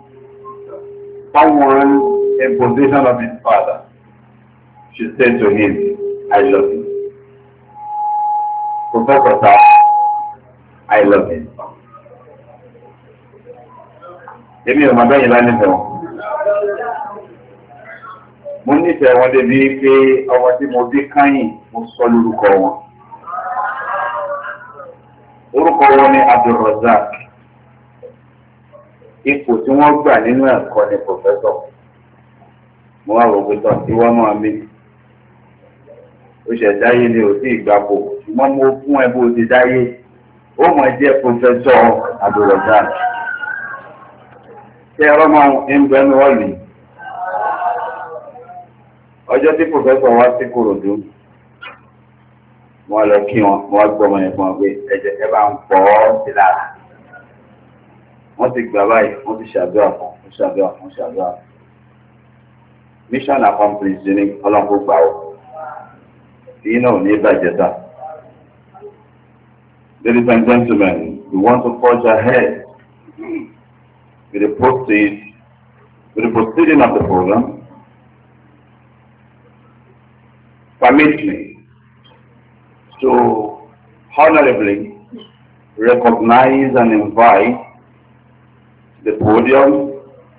someone in position of his father should say to him, I love him. Professor Sir, I love him. Èmi ò mọ̀ bẹ́ẹ̀ yìí lánìí fẹ́ wọn. Mo nífẹ̀ẹ́ wọn débi pé ọmọ tí mo bí káyìn mo sọ lórúkọ wọn. Orúkọ wọn ni Abdulrazak. Ipò tí wọ́n gbà nínú ẹ̀kọ́ ni pòfẹ́sọ̀. Mo wá rò pé tán tí wọ́n máa mí. Ó ṣẹ̀ dáyé ni ò sí ìgbàpò. Ṣùgbọ́n mo fún ẹ bó ti dáyé. Ó mọ̀ jẹ́ pòfẹ́sọ̀ Abdulrazak. Ṣé ẹ̀rọ máa ń bẹnu ọ̀lì? ọjọ́ tí pòfẹ́sọ̀ wá sí Kòròdú wọ́n lọ kí wọn wọ́n gbọ́ ọmọ yẹn fún wọn pé ẹ̀jẹ̀ ẹ bá ń pọ̀ ọ́ sí lára wọ́n ti gbà báyìí wọ́n ti ṣàdúrà fún ṣàdúrà mission accomplished ní ọlọ́pọ̀ gbà ó tí náà ní ìbàjẹ́ ta. Ladies and gentlemen, we want to forge ahead with the proceeding of the program. Permit me to honorably recognize and invite the podium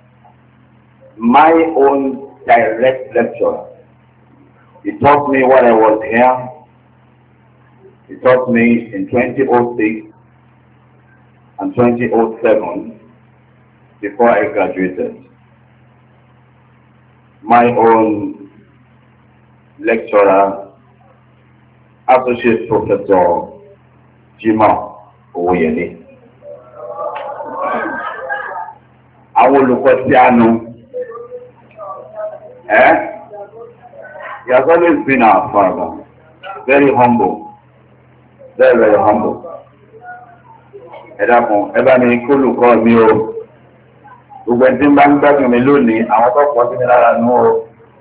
my own direct lecturer. He taught me when I was here. He taught me in 2006 and 2007 before I graduated. My own lecturer, Associate Professor Jimoh Owoyele. Àwọn olùkọ́ tí a nù. He has always been our father. Very humble. Very, very humble. Ẹ dákun, ẹ bá mi kó olùkọ́ mi o. Gbogbo ẹni tí ń bá ń gbádùn mi lónìí, àwọn tó pọ̀ sí mi lára nù o.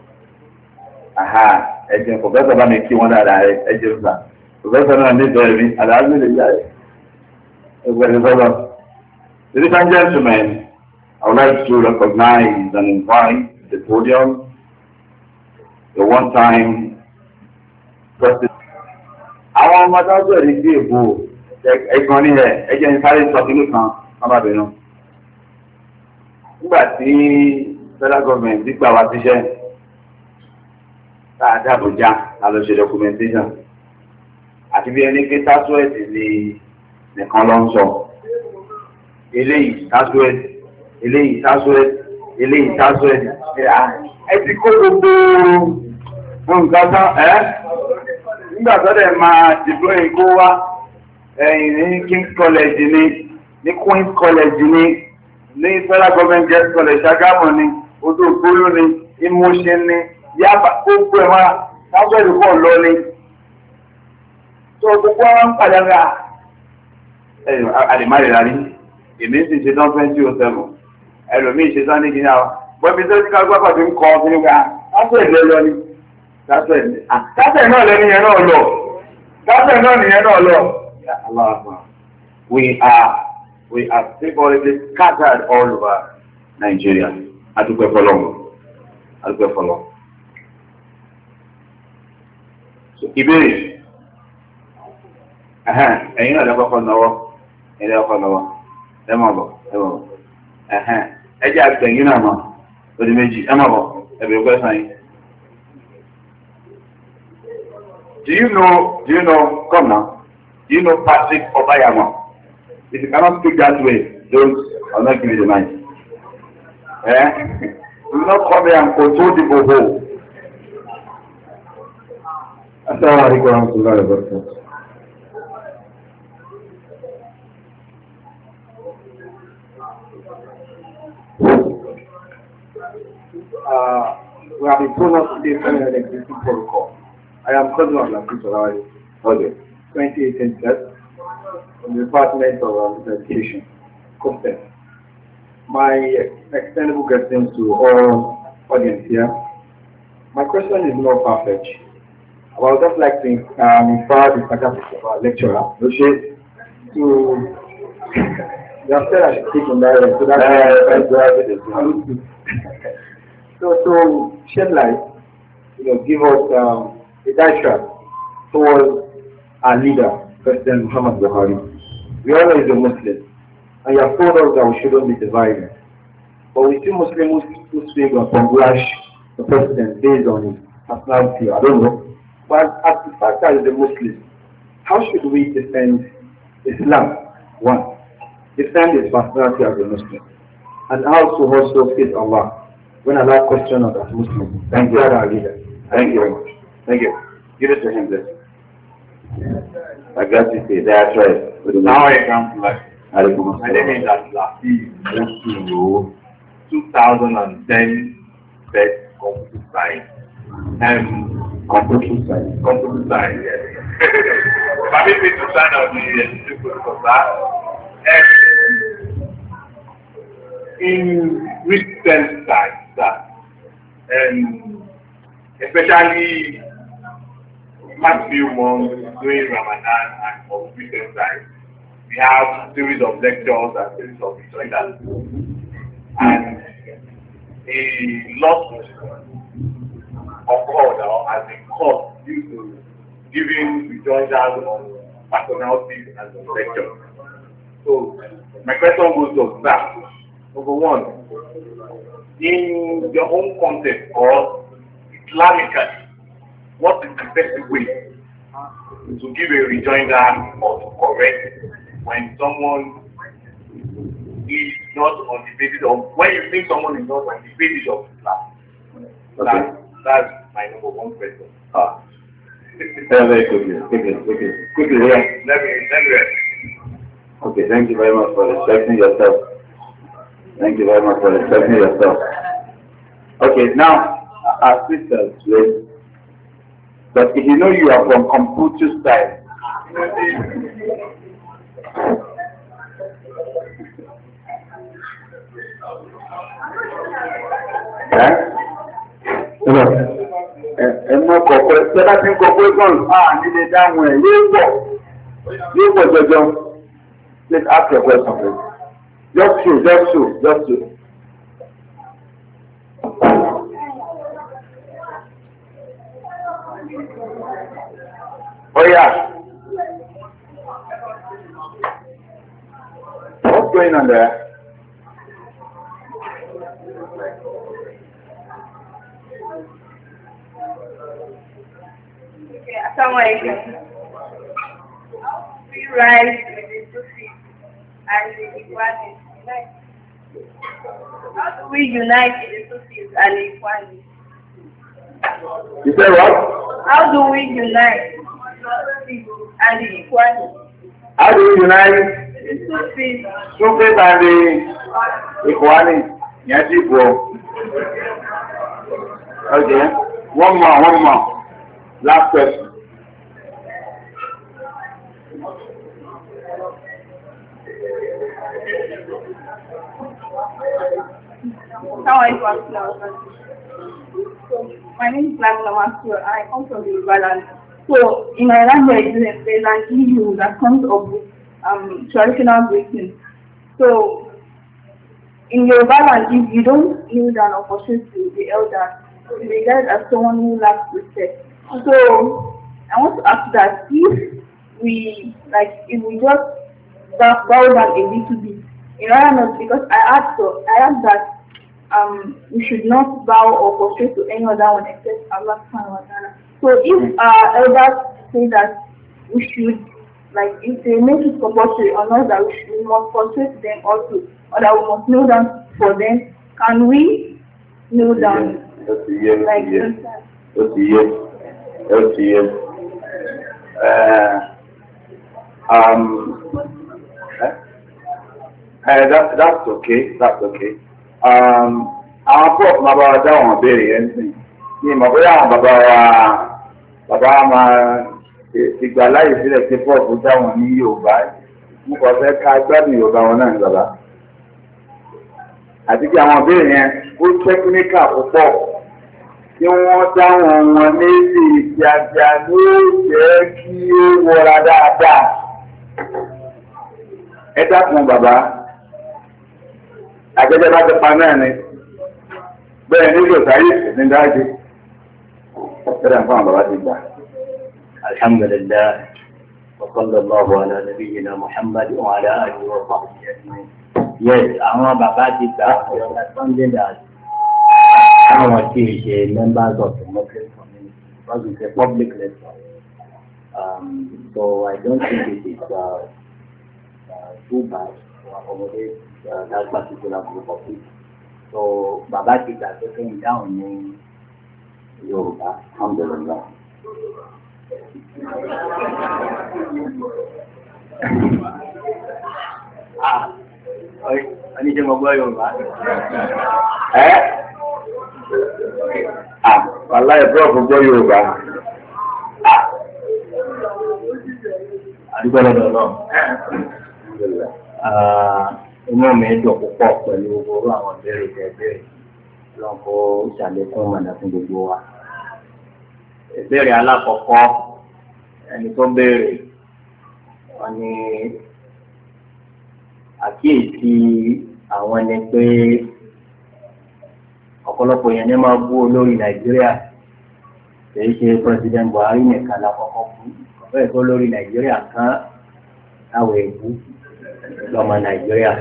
Ẹ̀jẹ̀ pòfẹ́sọ̀ bá mi kí wọ́n dáadáa rẹ̀, ẹ̀jẹ̀ gbà. Pòfẹ́sọ̀ náà ní ìjọ ẹ̀mí, àdáhùn lè yá ẹ̀. Ẹgbẹ́ ẹni sọ́dọ̀. Ladies and gentlemen, I would like to recognize and invite the podium the one-time president. Àwọn ọmọ tó ń rí sí èbó ẹ̀gbọ́n ní ẹ̀ ẹ̀jẹ̀ ń sáré sọ sínú kan ọmọbìnrin. Nígbà tí federal government gbà wá síṣẹ́ tá a dàbòjá la lọ ṣe documentation àti bí ẹni pé tásúẹ̀tì ni nìkan ló ń sọ. Eléyìí tásúẹ̀tì eléyìí tásúẹ̀tì ẹ ti kó gbogbo nǹkan tán nígbà tó dẹ̀ máa dìbò ìkó wá ní King's College ní Queen's College ní Federal Government Girls College Ṣàgámù ní Odò Ògbólú ní Ìmúṣin ní Yaba gbogbo ẹ̀ máa tásúẹ̀tì pọ̀ lọ ní. tó gbogbo wọn ń padà rà àdèmárìlá rí èmi sì ṣe tán 2007 ẹlòmíì ṣe tán ní kí ní àwọn bọ́bí tó ti ká gbọ́ pàtó ń kọ́ ọ́ fún wa tásúẹ̀tì lọ ní. Tásẹ̀ náà lẹ́ni yẹn náà lọ. Tásẹ̀ náà nìyẹn náà lọ. We are favorably scattered all over Nigeria. Adúpẹ́ fọlọ́. Ìbéèrè. Ẹ̀yin náà lẹ́kọ̀ọ́kọ́ náwó. Ẹ máa bọ̀. Ẹ jẹ́ àgbẹ̀yìn náà mọ̀. Odi méjì. Ẹ máa bọ̀. Ẹ̀bẹ̀rẹ̀ pẹ́ yìí. Do you know, come now, do you know Patrick Obayama? If you cannot speak that way, I'll not give you the mic. Do not come here and control the boho. Assalamu alaikum warahmatullahi wabarakatuh. We have been told not to take an existing protocol. I am cousin of Latif Solari. Okay. 2018 test from the Department of Education, COSTEM. My extendable questions to all audience here. My question is not perfect. I would just like to infer the sarcasm of our lecturer, Roche, to you have said I should speak in direct, so that's so shed light, give us a direction towards our leader, President Muhammad Buhari. We all know he's a Muslim, and you have told us that we shouldn't be divided. But we see Muslims who speak and congratulate the president based on his personality. I don't know. But as the fact that he's a Muslim, how should we defend Islam? One, defend his personality as a Muslim, and how to also face Allah when Allah questions us as Muslims. Thank you, our leader. Thank you very much. Thank you. Give it to him this. I got to say that's right. But now I come to like my name is Latif 2010 best computer science. Computer science. Computer science, yes. Permit me to stand on the for that. In recent times, especially past few months during Ramadan and of recent times, we have series of lectures and series of rejoinders. And a lot occurred or has been caused due to giving rejoinders on personalities and lectures. So my question goes to that. Number one, in your own context or Islamically, what is the best way to give a rejoinder or to correct when someone is not on the basis of, when you think someone is not on the basis of Islam? Okay. That's my number one question. Very quickly, yeah. Let me. Okay, thank you very much for respecting yourself. Thank you very much for respecting yourself. Okay, now, our sisters, please. But if you know you are from Computer side, ẹ̀mọ́ kọ̀ọ̀kọ̀ ṣẹ́dá tí ń kọ̀ọ̀kọ̀ ẹ̀gbọ́n nílé dáhùn ẹ̀ yóò pọ̀ jọjọ. Please ask your question, please. Just show. Oh yeah. What's going on there? Assalamualaikum. We rise with the Sufi and the Ikhwanis. How do we unite with the Sufis and the Ikhwanis? You say what? How do we unite with the Sufis and the Ikhwanis? How do we unite The Sufis. Sufis and the Ikhwanis? Yes, you go. Okay. One more. Last question. My name is Lamina Masur. I come from the Ibadan. So in my language, there's an issue that comes up with traditional greetings. So in your Ibadan, if you don't kneel down or prostrate to the elders, you regard as someone who lacks respect. So I want to ask that if we just bow down a little bit, in order not, because I asked that we should not bow or prostrate to any other one except Allah subhanahu wa ta'ala. So if our elders say that we should, if they make it compulsory on us that we must prostrate to them also, or that we must kneel down for them, can we kneel down? That's okay. Àwọn pọ̀ bàbá wa dáwọn béèrè yẹn sí ní ìmọ̀ bóyá àwọn bàbá wa máa ìgbà láyé sílẹ̀ tí pọ̀pù dáwọn ní Yorùbá mú kọ̀ fẹ́ ká gbádùn Yorùbá wọn náà ní bàbá. Àti kí àwọn béèrè yẹn ó tẹ́kíníkà púpọ̀ tí wọ́n dáwọn wọn léèdè kíákíá ló jẹ́ kí ó wọra dáadáa. Ẹ dákun bàbá. Àjẹ́jẹ́ bá ti pa náà ni bẹ́ẹ̀ nílò sáyé ní dájú ẹ̀rẹ̀ fún àwọn bàbá ti gbà. Alhamdulillah wa sallallahu ala nabiyyina Muhammad wa ala alihi wa sahbihi ajma'in. Yes, àwọn bàbá ti gbà understanding that àwọn tí ì ṣe members of the Muslim community because it's a public lecture. So I don't think it is too bad to accommodate that particular group of people. So bàbá ti gbà tó kẹ́yìn dáhùn ní Yorùbá, alhamdulillah. Ẹni jẹ́ mo gbọ́ Yorùbá. Wàláhì prof gbọ́ Yorùbá. Àdúgbò lọ́dọ̀ náà. Inú mi dùn púpọ̀ pẹ̀lú gbogbo àwọn ìbéèrè tẹ̀béèrè. Lọ́n kó ṣàlékún mọ̀nà fún gbogbo wa. Ìbéèrè alákọ̀ọ́kọ́ ẹni tó béèrè wọ́n ní àkíyèsí àwọn ẹni pé ọ̀pọ̀lọpọ̀ yẹn ní máa bú olórí Nàìjíríà kìí ṣe President Buhari nìkan lákọ̀ọ́kọ́ bú bẹ́ẹ̀ tó lórí Nàìjíríà kan láwọn èbú lọ́mọ Nàìjíríà.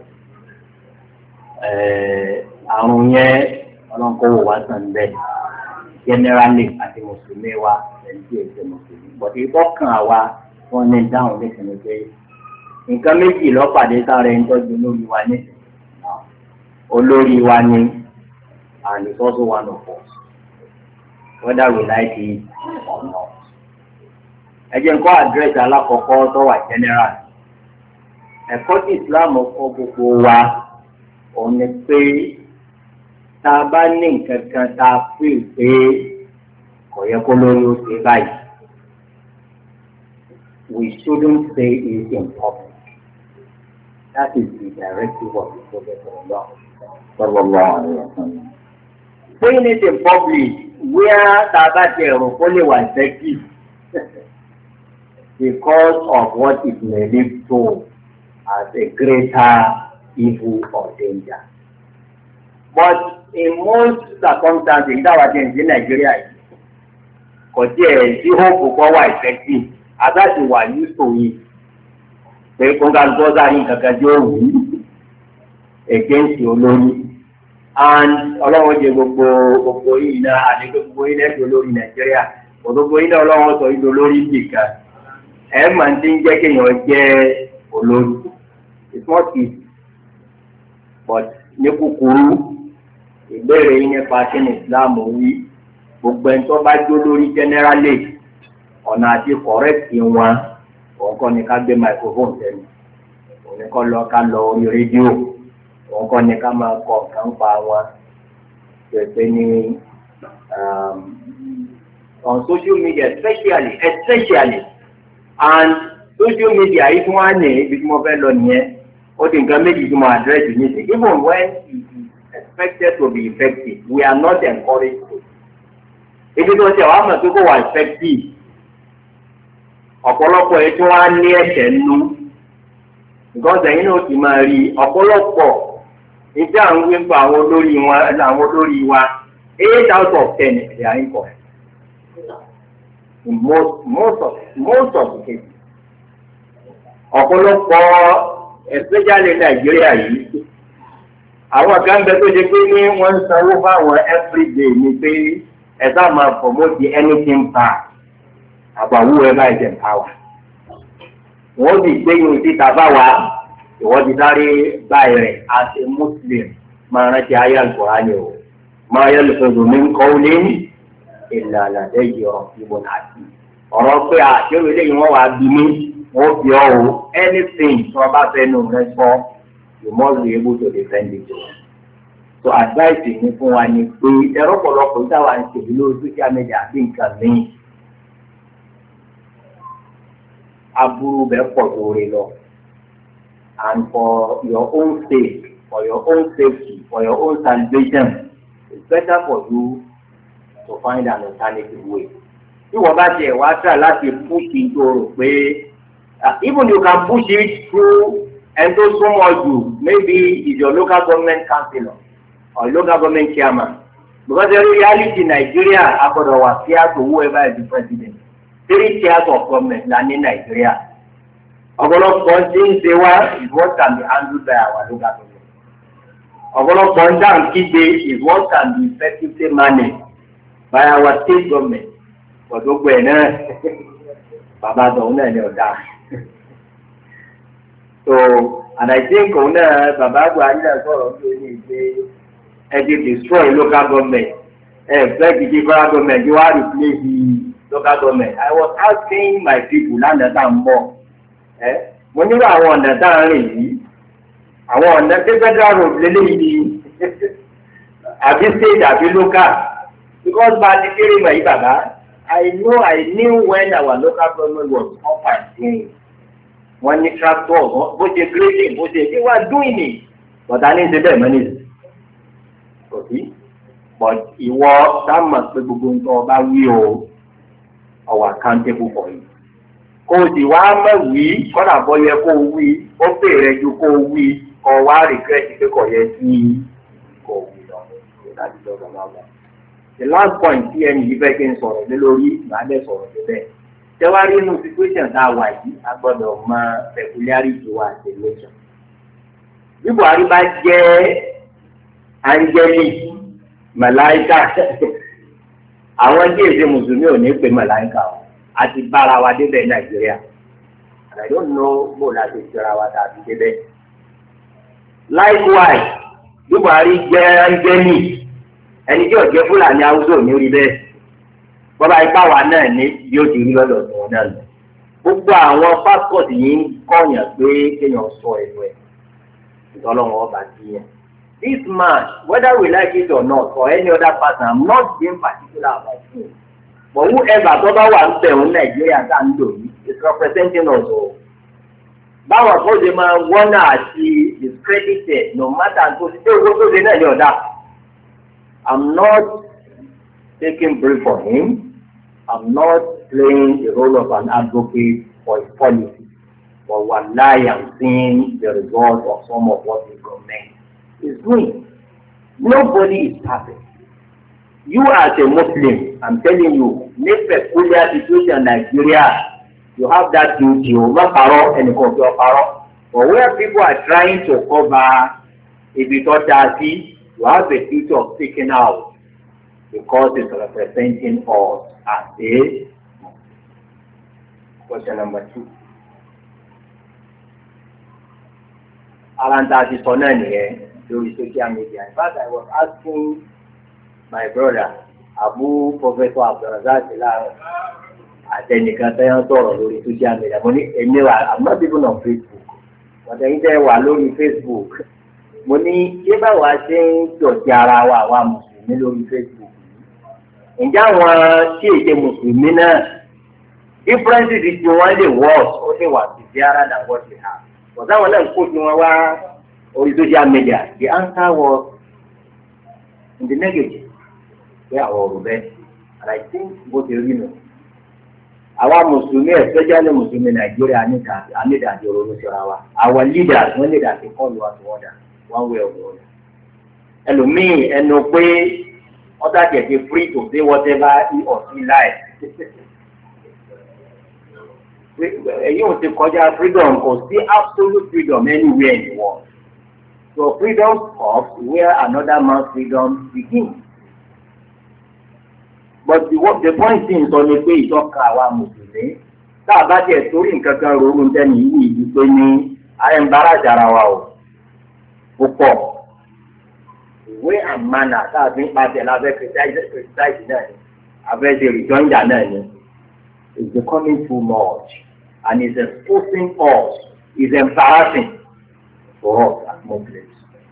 Àrùn yẹn ọlọ́nkọ́wò wá sàn bẹ́ẹ̀ generally àti mùsùlùmí wa ẹni tí èsè mùsùlùmí bọ̀dé ìbọ̀kàn àwa wọ́n ní dáhùn nísìnyí pé nǹkan méjì lọ́pàdé sáré ń tọ́jú olórí wa ní olórí wa ní and it's also one of us whether we like it or not. Ẹ jẹ́ nǹkan àdírẹ́sì alákọ̀ọ́kọ́ tó wà general ẹ̀kọ́ tí Islam kọ́ gbogbo wa òun ni pé tá a bá ní nǹkan kan tá a fi pé kò yẹ kó lórí ó ṣe báyìí we shouldn't say it in public. That is the directive of the Prophet sallallahu alaihi wasallam. Saying it in public where Tabati Erofole was effective because of what it may lead to as a greater evil or danger. But in most circumstances, that was in Nigeria, because there is hope for what effective. As that you are used to it, they can go in against your lórí. And ọlọ́wọ́ jẹ gbogbo yìí náà àti gbogbo yìí lẹ́gbẹ̀ẹ́ olórí Nàìjíríà gbogbo yìí náà ọlọ́wọ́ sọ ìlú olórí nìkan máa ń tí ń jẹ́ kéèyàn jẹ́ olórí. It's not easy, but ní kúkúrú ìbéèrè yìí nípa kí ni Islam wí gbogbo ẹni tó bá jó lórí generally ọ̀nà àti kọ̀rẹ́tì wọn òun kọ́ ni ká gbé microphone sẹ́nu òun ni ká lọ orí rédíò òun kọ́ ni ká máa kọ nǹkan pa wọn pèpè ní on social media especially and social media yìí fún wa ní ibi tí mo fẹ́ lọ nìyẹn ó di nǹkan méjì tí mo address ní ṣe even when it is expected to be effective we are not encouraged to ibi tó ṣe àwọn àmọ̀ tó kò wà effective ọ̀pọ̀lọpọ̀ yìí tí wọ́n á ní ẹ̀ṣẹ̀ nú because ẹ̀yin náà ti máa rí ọ̀pọ̀lọpọ̀ ìdí àwọn wípé àwọn olórí wa 8 out of 10 they are incorrect in most of the cases. Ọ̀pọ̀lọpọ̀ especially Nàìjíríà yìí àwọn kan bẹ tó ṣe pé ní wọ́n ń sanwó fáwọn everyday ni pé ẹ̀sà máa promote anything bad about whoever is in power. Wọ́n ti gbé yóò ti tàbá wa ìwọ́n ti sáré báyìí rẹ̀ as a Muslim máa rántí ayé Al-Qur'ani o máa yẹ lùfẹ̀dù mi ń kọ́ lé ìlànà lẹ́yìn ìbọn àti ọ̀rọ̀ pé àṣírí eléyìí wọ́n wá bí mi wọ́n fi ọ́ o anything tí wọ́n bá fẹ́ nù rẹ sọ you must be able to defend it. So advice mi fún wa ni pé ẹ̀rọ pọ̀lọpọ̀ táwa ń ṣèlú lórí social media àbí nǹkan míì aburú bẹ́ẹ̀ pọ̀ lórí lọ and for your own sake for your own safety for your own salvation it's better for you to find an alternative way. Tí wọ́n bá tiẹ̀ wá try láti push into rò pé even you can push it through ẹni tó súnmọ́ jù maybe is your local government councillor or local government chairman because the reality in Nigeria agbọ́dọ̀ wà fair to whoever is the president. 3 tiers of government la ní Nigeria. Ọ̀pọ̀lọpọ̀ tí ń ṣe wá is what can be handled by our local government. Ọ̀pọ̀lọpọ̀ ń dáhùn kígbe is what can be effectively managed by our state government. Ọ̀dọ́gbọ̀ ẹ̀ náà bàbá àtọ̀hún náà ní ọ̀dà. So and I think òun náà bàbá àgbà ayé náà sọ̀rọ̀ ní orí ìgbé ẹ ti destroy local government fẹ́ kí federal government yóò wá replace the local government. I was asking my people lánàá tá à ń bọ̀ mo nílò àwọn ọ̀nà tá à ń rìn yìí àwọn ọ̀nà tí federal road lélẹ́yìí ni àbí state àbí local because bá a ti kéré mọ̀ yìí bàbá I knew when our local government was up and doing wọ́n ní tractor bó ṣe grading bó ṣe they were doing it but a ní ṣe bẹ́ẹ̀ mọ́ nìyí kò sí but ìwọ dáhùn pé gbogbo nǹkan ọba wí o ọwọ́ accountable for it kò sì wá mọ̀ wí kọ́nà bọ́ yẹ kó wí ó bèèrè ju kó wí kọ́ wá regret pé kò yẹ kí kò wí lọ láti lọ́dọ̀ máa wọ̀. The last point tí ẹni yìí fẹ́ kí n sọ̀rọ̀ lé lórí ìbálẹ̀ sọ̀rọ̀ síbẹ̀. Tẹ́wárí inú situation tá a wà yìí a gbọ́dọ̀ mọ peculiarity wa àti nation. Bí Buhari bá jẹ́ áńgẹ́lì màláíkà àwọn tí èsè mùsùlùmí ò ní pè màláíkà o àti bára wa débẹ̀ Nàìjíríà. And I don't know bó la ti jọra wa tàbí débẹ̀. Likewise, bí Buhari jẹ́ áńgẹ́lì ẹni tí ọ̀jẹ́ Fúlàní Haúsá ò ní rí bẹ́ẹ̀ bọ́bá ipá wa náà ní bí ó ti rí lọ́dọ̀ tó wọn náà lọ. Gbogbo àwọn passport yìí ń kọ̀yàn pé kéèyàn sọ ẹ̀rọ ẹ̀ ìtọ́lọ́wọ́n ọba sí yẹn. This man, whether we like it or not, or any other person, I'm not being particular about him. But whoever tó bá wà ń bẹ̀ òun Nàìjíríà tá ń lò yìí is representing us all. Báwọn kan ṣe máa wọ́nà àti discredited no matter tó ṣe owó tó ṣe náà ní ọ̀dà. I'm not taking brief for him. I'm not playing the role of an advocate for his policy. But wallahi, I'm seeing the result of some of what the government is doing. Nobody is perfect. You as a Muslim, I'm telling you, make peculiar situation Nigeria, you have that duty. Not paro and paro. But where people are trying to cover a bit of dirty, you have a duty of speaking out because it's representing us as a question number 2. Alanta ti sọ náà nìyẹn lórí social media. In fact, I was asking my brother, Abu Professor Abdulrazak Tilaro, àtẹnìkan tẹ́yàn sọ̀rọ̀ lórí social media. Mo ní èmi wà, I'm not even on Facebook. But ẹ̀yin tẹ́ wà lórí Facebook. Mo ní ṣé báwa ṣe ń dọ̀tí ara wa àwa mùsùlùmí lórí Facebook yìí. Ǹjẹ́ àwọn tí èdè mùsùlùmí náà differences ti wọ́n lè worse ó lè wà severer than what we have. But táwọn náà kó tí wọ́n wá orí social media, the answer was in the negative. Pé àwọn ọ̀rọ̀ bẹ́ẹ̀. And I think bó ti rí nù. Àwa mùsùlùmí especially mùsùlùmí Nàìjíríà nídàájọ́ ronú síra wa. Our leaders wọ́n lè dàbí call wa to order one way or the other. Ẹlòmíì ẹnu pé ọ̀tá kẹ̀kẹ́ free to say whatever he or she likes. Èyí ò ti kọjá freedom kò sí absolute freedom anywhere in the world. So freedom stops where another man's freedom begins. But the point is sọ ni pé ìtọ́ka àwa mùsùlùmí tá a bá tiẹ̀ torí nǹkan kan ronú tẹ́ni yìí ìdí pé ní àyẹ̀mbára jara wa o púpọ̀ ìwé àmàna tá a fi ń pàṣẹ lábẹ́ kìrìtìsáìtì náà ni abẹ́ ṣe rìjọ́njà náà ni is becoming too much and is exposing us, is embarrassing for us as Muslims.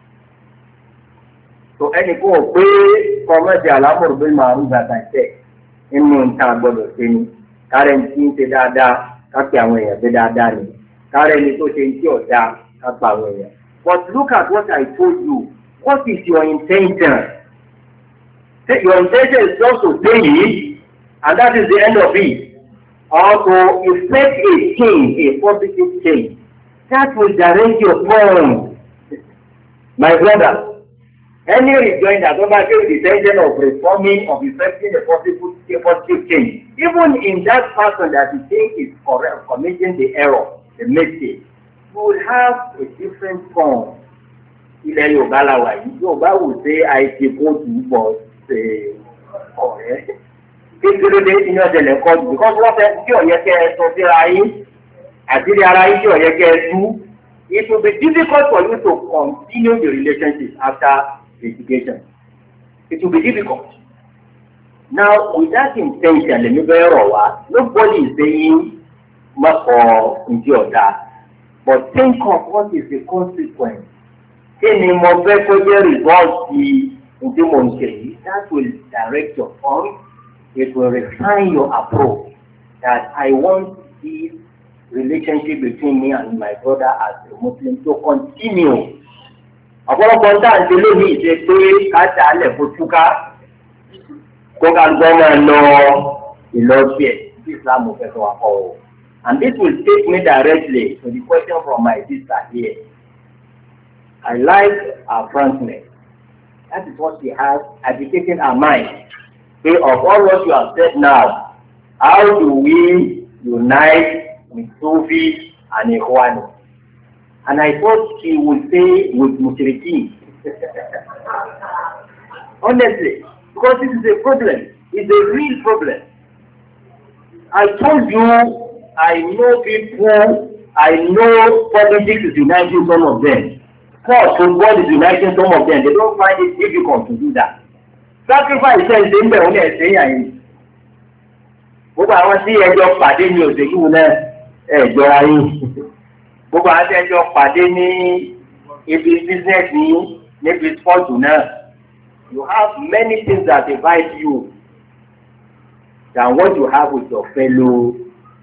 So ẹnì kò pé kọ́mẹ́tì alámọ̀rọ̀ bí màálù bàtà ìtẹ̀ nínú nǹkan gbọ́dọ̀ ṣe ni kárẹ̀ ní tí ń ṣe dáadáa kápẹ́ àwọn èèyàn ṣe dáadáa ni kárẹ̀ ní tó ṣe ń tí ọ̀dà kápẹ́ àwọn èèyàn. But look at what I told you. What is your intention? Your intention is just to say it, and that is the end of it. Or to effect a change, a positive change. That will direct your phone. My brother, any rejoinder that over the intention of reforming, of effecting a positive change, even in that person that you think is correct, committing the error, the mistake, you will have a different form. Ilẹ̀ Yorùbá la wà yìí, Yorùbá wò ṣe àìsè kóòtù bọ̀ ṣe ọ̀rẹ́. Kékeré ní ọ̀dẹ̀lẹ̀ kọ́ọ̀tù, because wọ́n fẹ́ kí ọ̀yẹ́ kẹ́ ẹ sọ síra yín, àti ara yín kí ọ̀yẹ́ kẹ́ ẹ tú. It will be difficult for you to continue the relationship after litigation. It will be difficult. Now, with that intention, lèmi bẹ́ẹ̀ rọ̀ wá, nobody is saying mọ́kọ̀ ǹjẹ́ ọ̀dà, but think of what is the consequence. Kí ni mo fẹ́ kó jẹ́ rìsọ́ọ̀tì that will direct your thoughts. It will refine your approach. That I want this relationship between me and my brother as a Muslim to continue. Ọ̀pọ̀lọpọ̀ ń tà ń ṣe lónìí ṣe pé káṣá alẹ̀ kó túká kó ká gbọ́ máa lọ ìlọ́sẹ̀ tí Islam fẹ́ fún wa kọ́ o. And this will take me directly to the question from my sister here. I like her frankness. That is what she has agitated her mind. Say, of all what you have said now, how do we unite with Sufi and Ikhwani? And I thought she would say with Mushrikeen. Honestly, because this is a problem. It's a real problem. I told you, I know people, I know politics is uniting some of them. Football is uniting some of them. They don't find it difficult to do that. Sacrifice says they may only say I. Gbogbo àwọn tí ẹjọ́ pàdé ní òṣèlú náà ẹjọ́ ayé. Gbogbo àwọn tí ẹjọ́ pàdé ní ibi business ní níbi sport náà. You have many things that divide you than what you have with your fellow.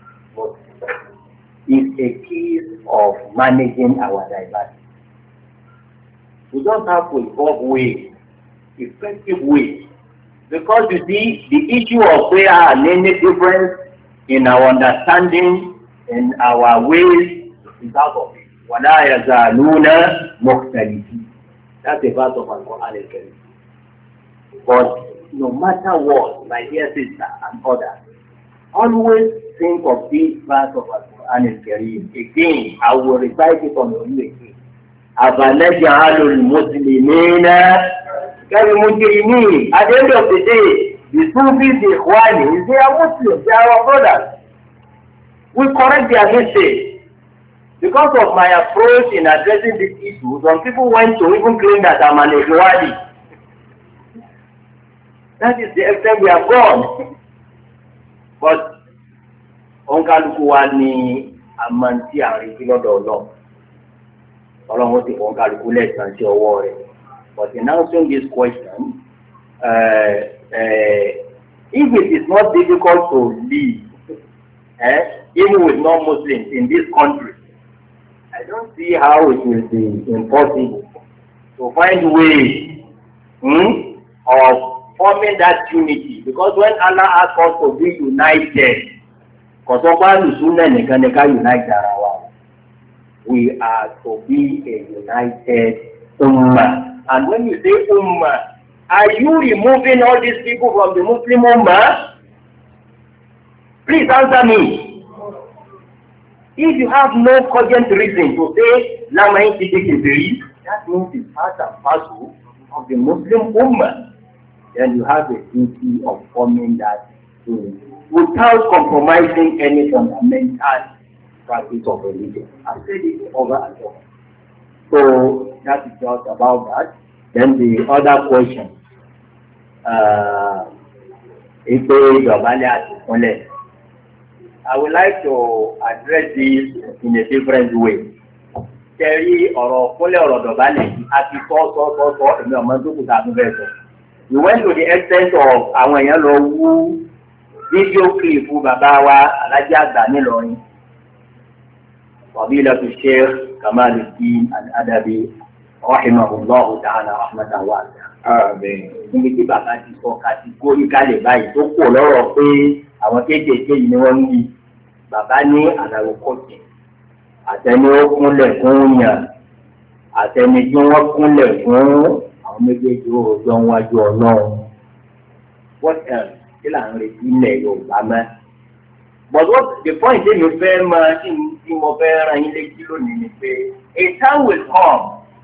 It's a key of managing our diversity. We don't have to evolve ways, effective ways. Because you see, the issue of there are many difference in our understanding, in our ways, is out of it. وَلَا يَزَالُونَ مُخْتَلِفِينَ. That's the verse of Al-Quran Al-Karim. But no matter what, my dear sister and others, always think of this verse of Al-Quran Al-Karim. Again, I will recite it on you again. أَفَنَجْعَلُ الْمُسْلِمِينَ كَالْمُجْرِمِينَ. At the end of the day, the Sufis, the Ikhwanis, they are Muslims, they are our brothers. We correct their mistakes. Because of my approach in addressing this issue, some people went to even claim that I'm an Ikhwani. That is the extent we have gone. But onkaluku wa ni amanti àríkí lọ́dọ̀ Ọlọ́run. Ọlọ́run ti onkaluku lẹ́sàn sí ọwọ́ rẹ̀. But in answering this question, if it is not difficult to live, even with non-Muslims in this country, I don't see how it will be impossible to find ways of forming that unity. Because when Allah asks us to be united, we are to be a united ummah. And when you say ummah, are you removing all these people from the Muslim ummah? Please answer me. If you have no cogent reason to say Lama Insidiki, that means it's part and parcel of the Muslim ummah. Then you have a duty of forming that unity without compromising any fundamental practice of religion. I've said it over and over. So that is just about that. Then the other question. I would like to address this in a different way. Terry or Kole or Dobale, we went to the extent of our yellow video clip for Babawa, Alaja Daniloni, Fabila to share Kamaluddin and Adabi, Rahimahullah Ta'ala, Rahmatan Wasi'a. Amen. Níbi tí bàbá ti sọ kàtígóríkálì báyìí tó kò lọ́rọ̀ pé àwọn kéékèèké yìí ni wọ́n ń yí. Bàbá ní àlàrò kọ́ọ̀tì. Àtẹni ó kúnlẹ̀ fún yàn. Àtẹni tí wọ́n kúnlẹ̀ fún àwọn méjèèjì òòjọ́ wájú Ọlọ́run. What else? Kí là ń retí ilẹ̀ Yorùbá mọ́? But what the point is, you fẹ́ máa tí mo fẹ́ ran yín létí lónìí ni pé a time will come.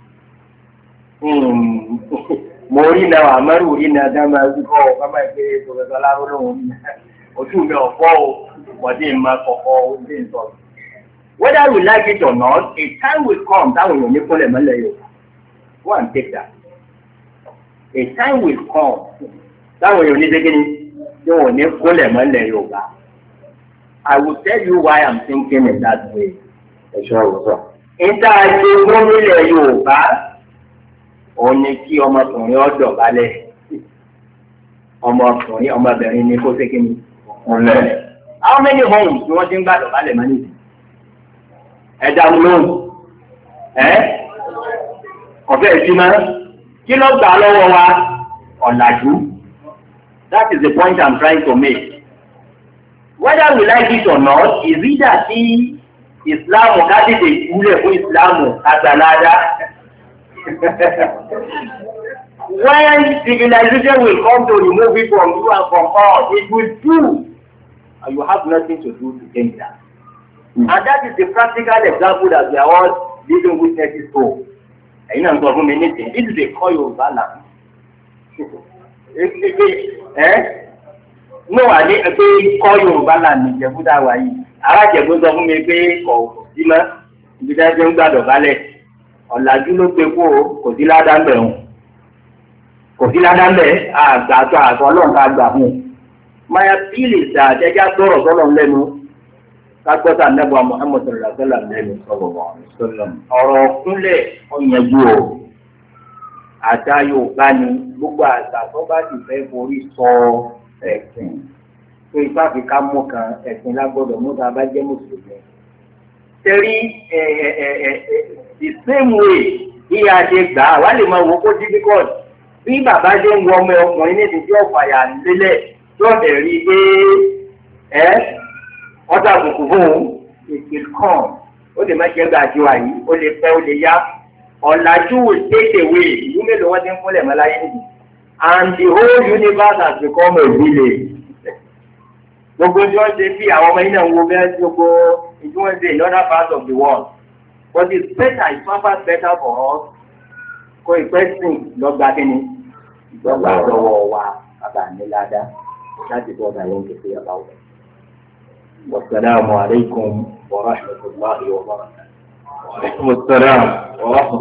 Mo rí náà àmọ́rù rí náà dáná ẹ̀kọ́ ọ̀gámà ìpè Professor Lárólóhùn ojú mi ọ̀pọ̀ ọ̀dẹ́ ìmọ̀ kọ̀ọ̀kọ̀ ọ̀dẹ́ ìsọ̀rọ̀. Whether we like it or not, a time will come táwọn èèyàn ní kúnlẹ̀ mọ́lẹ̀ Yorùbá. Go and take that. A time will come táwọn èèyàn ní dégéní tí wọ́n ní kúnlẹ̀ mọ́lẹ̀ Yorùbá. I will tell you why I'm thinking in that way. Ẹ̀ṣọ́ ọ̀rọ̀. Ìta àti ogun nílẹ̀ Yorùbá òun ni kí ọmọkùnrin ọ̀dọ̀ balẹ̀ ọmọkùnrin ọmọbìnrin ní kó ṣe kí ni ọ̀lẹ́. How many homes ni wọ́n ti ń gbàdọ̀ balẹ̀ mọ́ nìyí? Ẹ̀dá mu lóhùn ọ̀fẹ́ ìfimá kí ló gbà lọ́wọ́ wa ọ̀làjú. That is the point I'm trying to make. Whether we like it or not, is it that the Islam ká tètè kúlẹ̀ fún Islam àgbàládá? When civilization will come to remove it from you and from us, it will do. And you have nothing to do to change that. And that is the practical example that we are all living witnesses to. And you know, anything. This is a call of balance. No, I need to call you balance. You put away. I like to go to me pay or dinner. You don't go to ballet. Ọ̀làjú ló pe kó o kò sí ládàá ń bẹ̀ hùn kò sí ládàá ń bẹ̀ àgbàtọ̀ àtọ̀ ọlọ́run ká gbà hùn. My appeal is that ẹja gbọ́rọ̀ sọ́lọ̀ lẹ́nu kágbọ́tà nẹ́bọ̀ Muhammad sallallahu alaihi wasallam lẹ́nu ọ̀rọ̀ kúnlẹ̀ ọ̀yẹ̀gbò àṣà Yorùbá ni gbogbo àṣà tó bá ti fẹ́ forí sọ ẹ̀sìn tó ipá fi ká mú kan ẹ̀sìn lágbọ́dọ̀ mú ta bá jẹ́ mùsùlùmí. Tẹ́rí the same way bí a ṣe gbà á wá lè máa wo kó difficult bí bàbá ṣe ń wọ ọmọ ọkùnrin níbi tí ọ̀fà yà lélẹ̀ tí ọ̀dẹ̀ rí i pé ọ̀dà àbùkù fún un it come ó lè má ṣe gbà àti wà yìí ó lè pẹ́ ó lè yá ọ̀làjú will take away ìlú mélòó wọ́n ti ń fúnlẹ̀ mọ́ láyé nìyí and the whole universe has become a village. Gbogbo tí wọ́n ṣe bí àwọn ọmọ yìí náà ń wo bẹ́ẹ̀ gbogbo ìdí wọ́n ṣe in other parts of the world. But it's better, it's far better for us. Kó ìpẹ́ sìn lọ́gbà kínní. Lọ́gbà lọ́wọ́ wa bàbá mi ládá. Láti bọ́ ọ̀gá yẹn kékeré àbá wọ̀. Wasalaamu alaykum wa rahmatulahi wa barakatuh. Wa alaykum salaam wa rahmatulahi.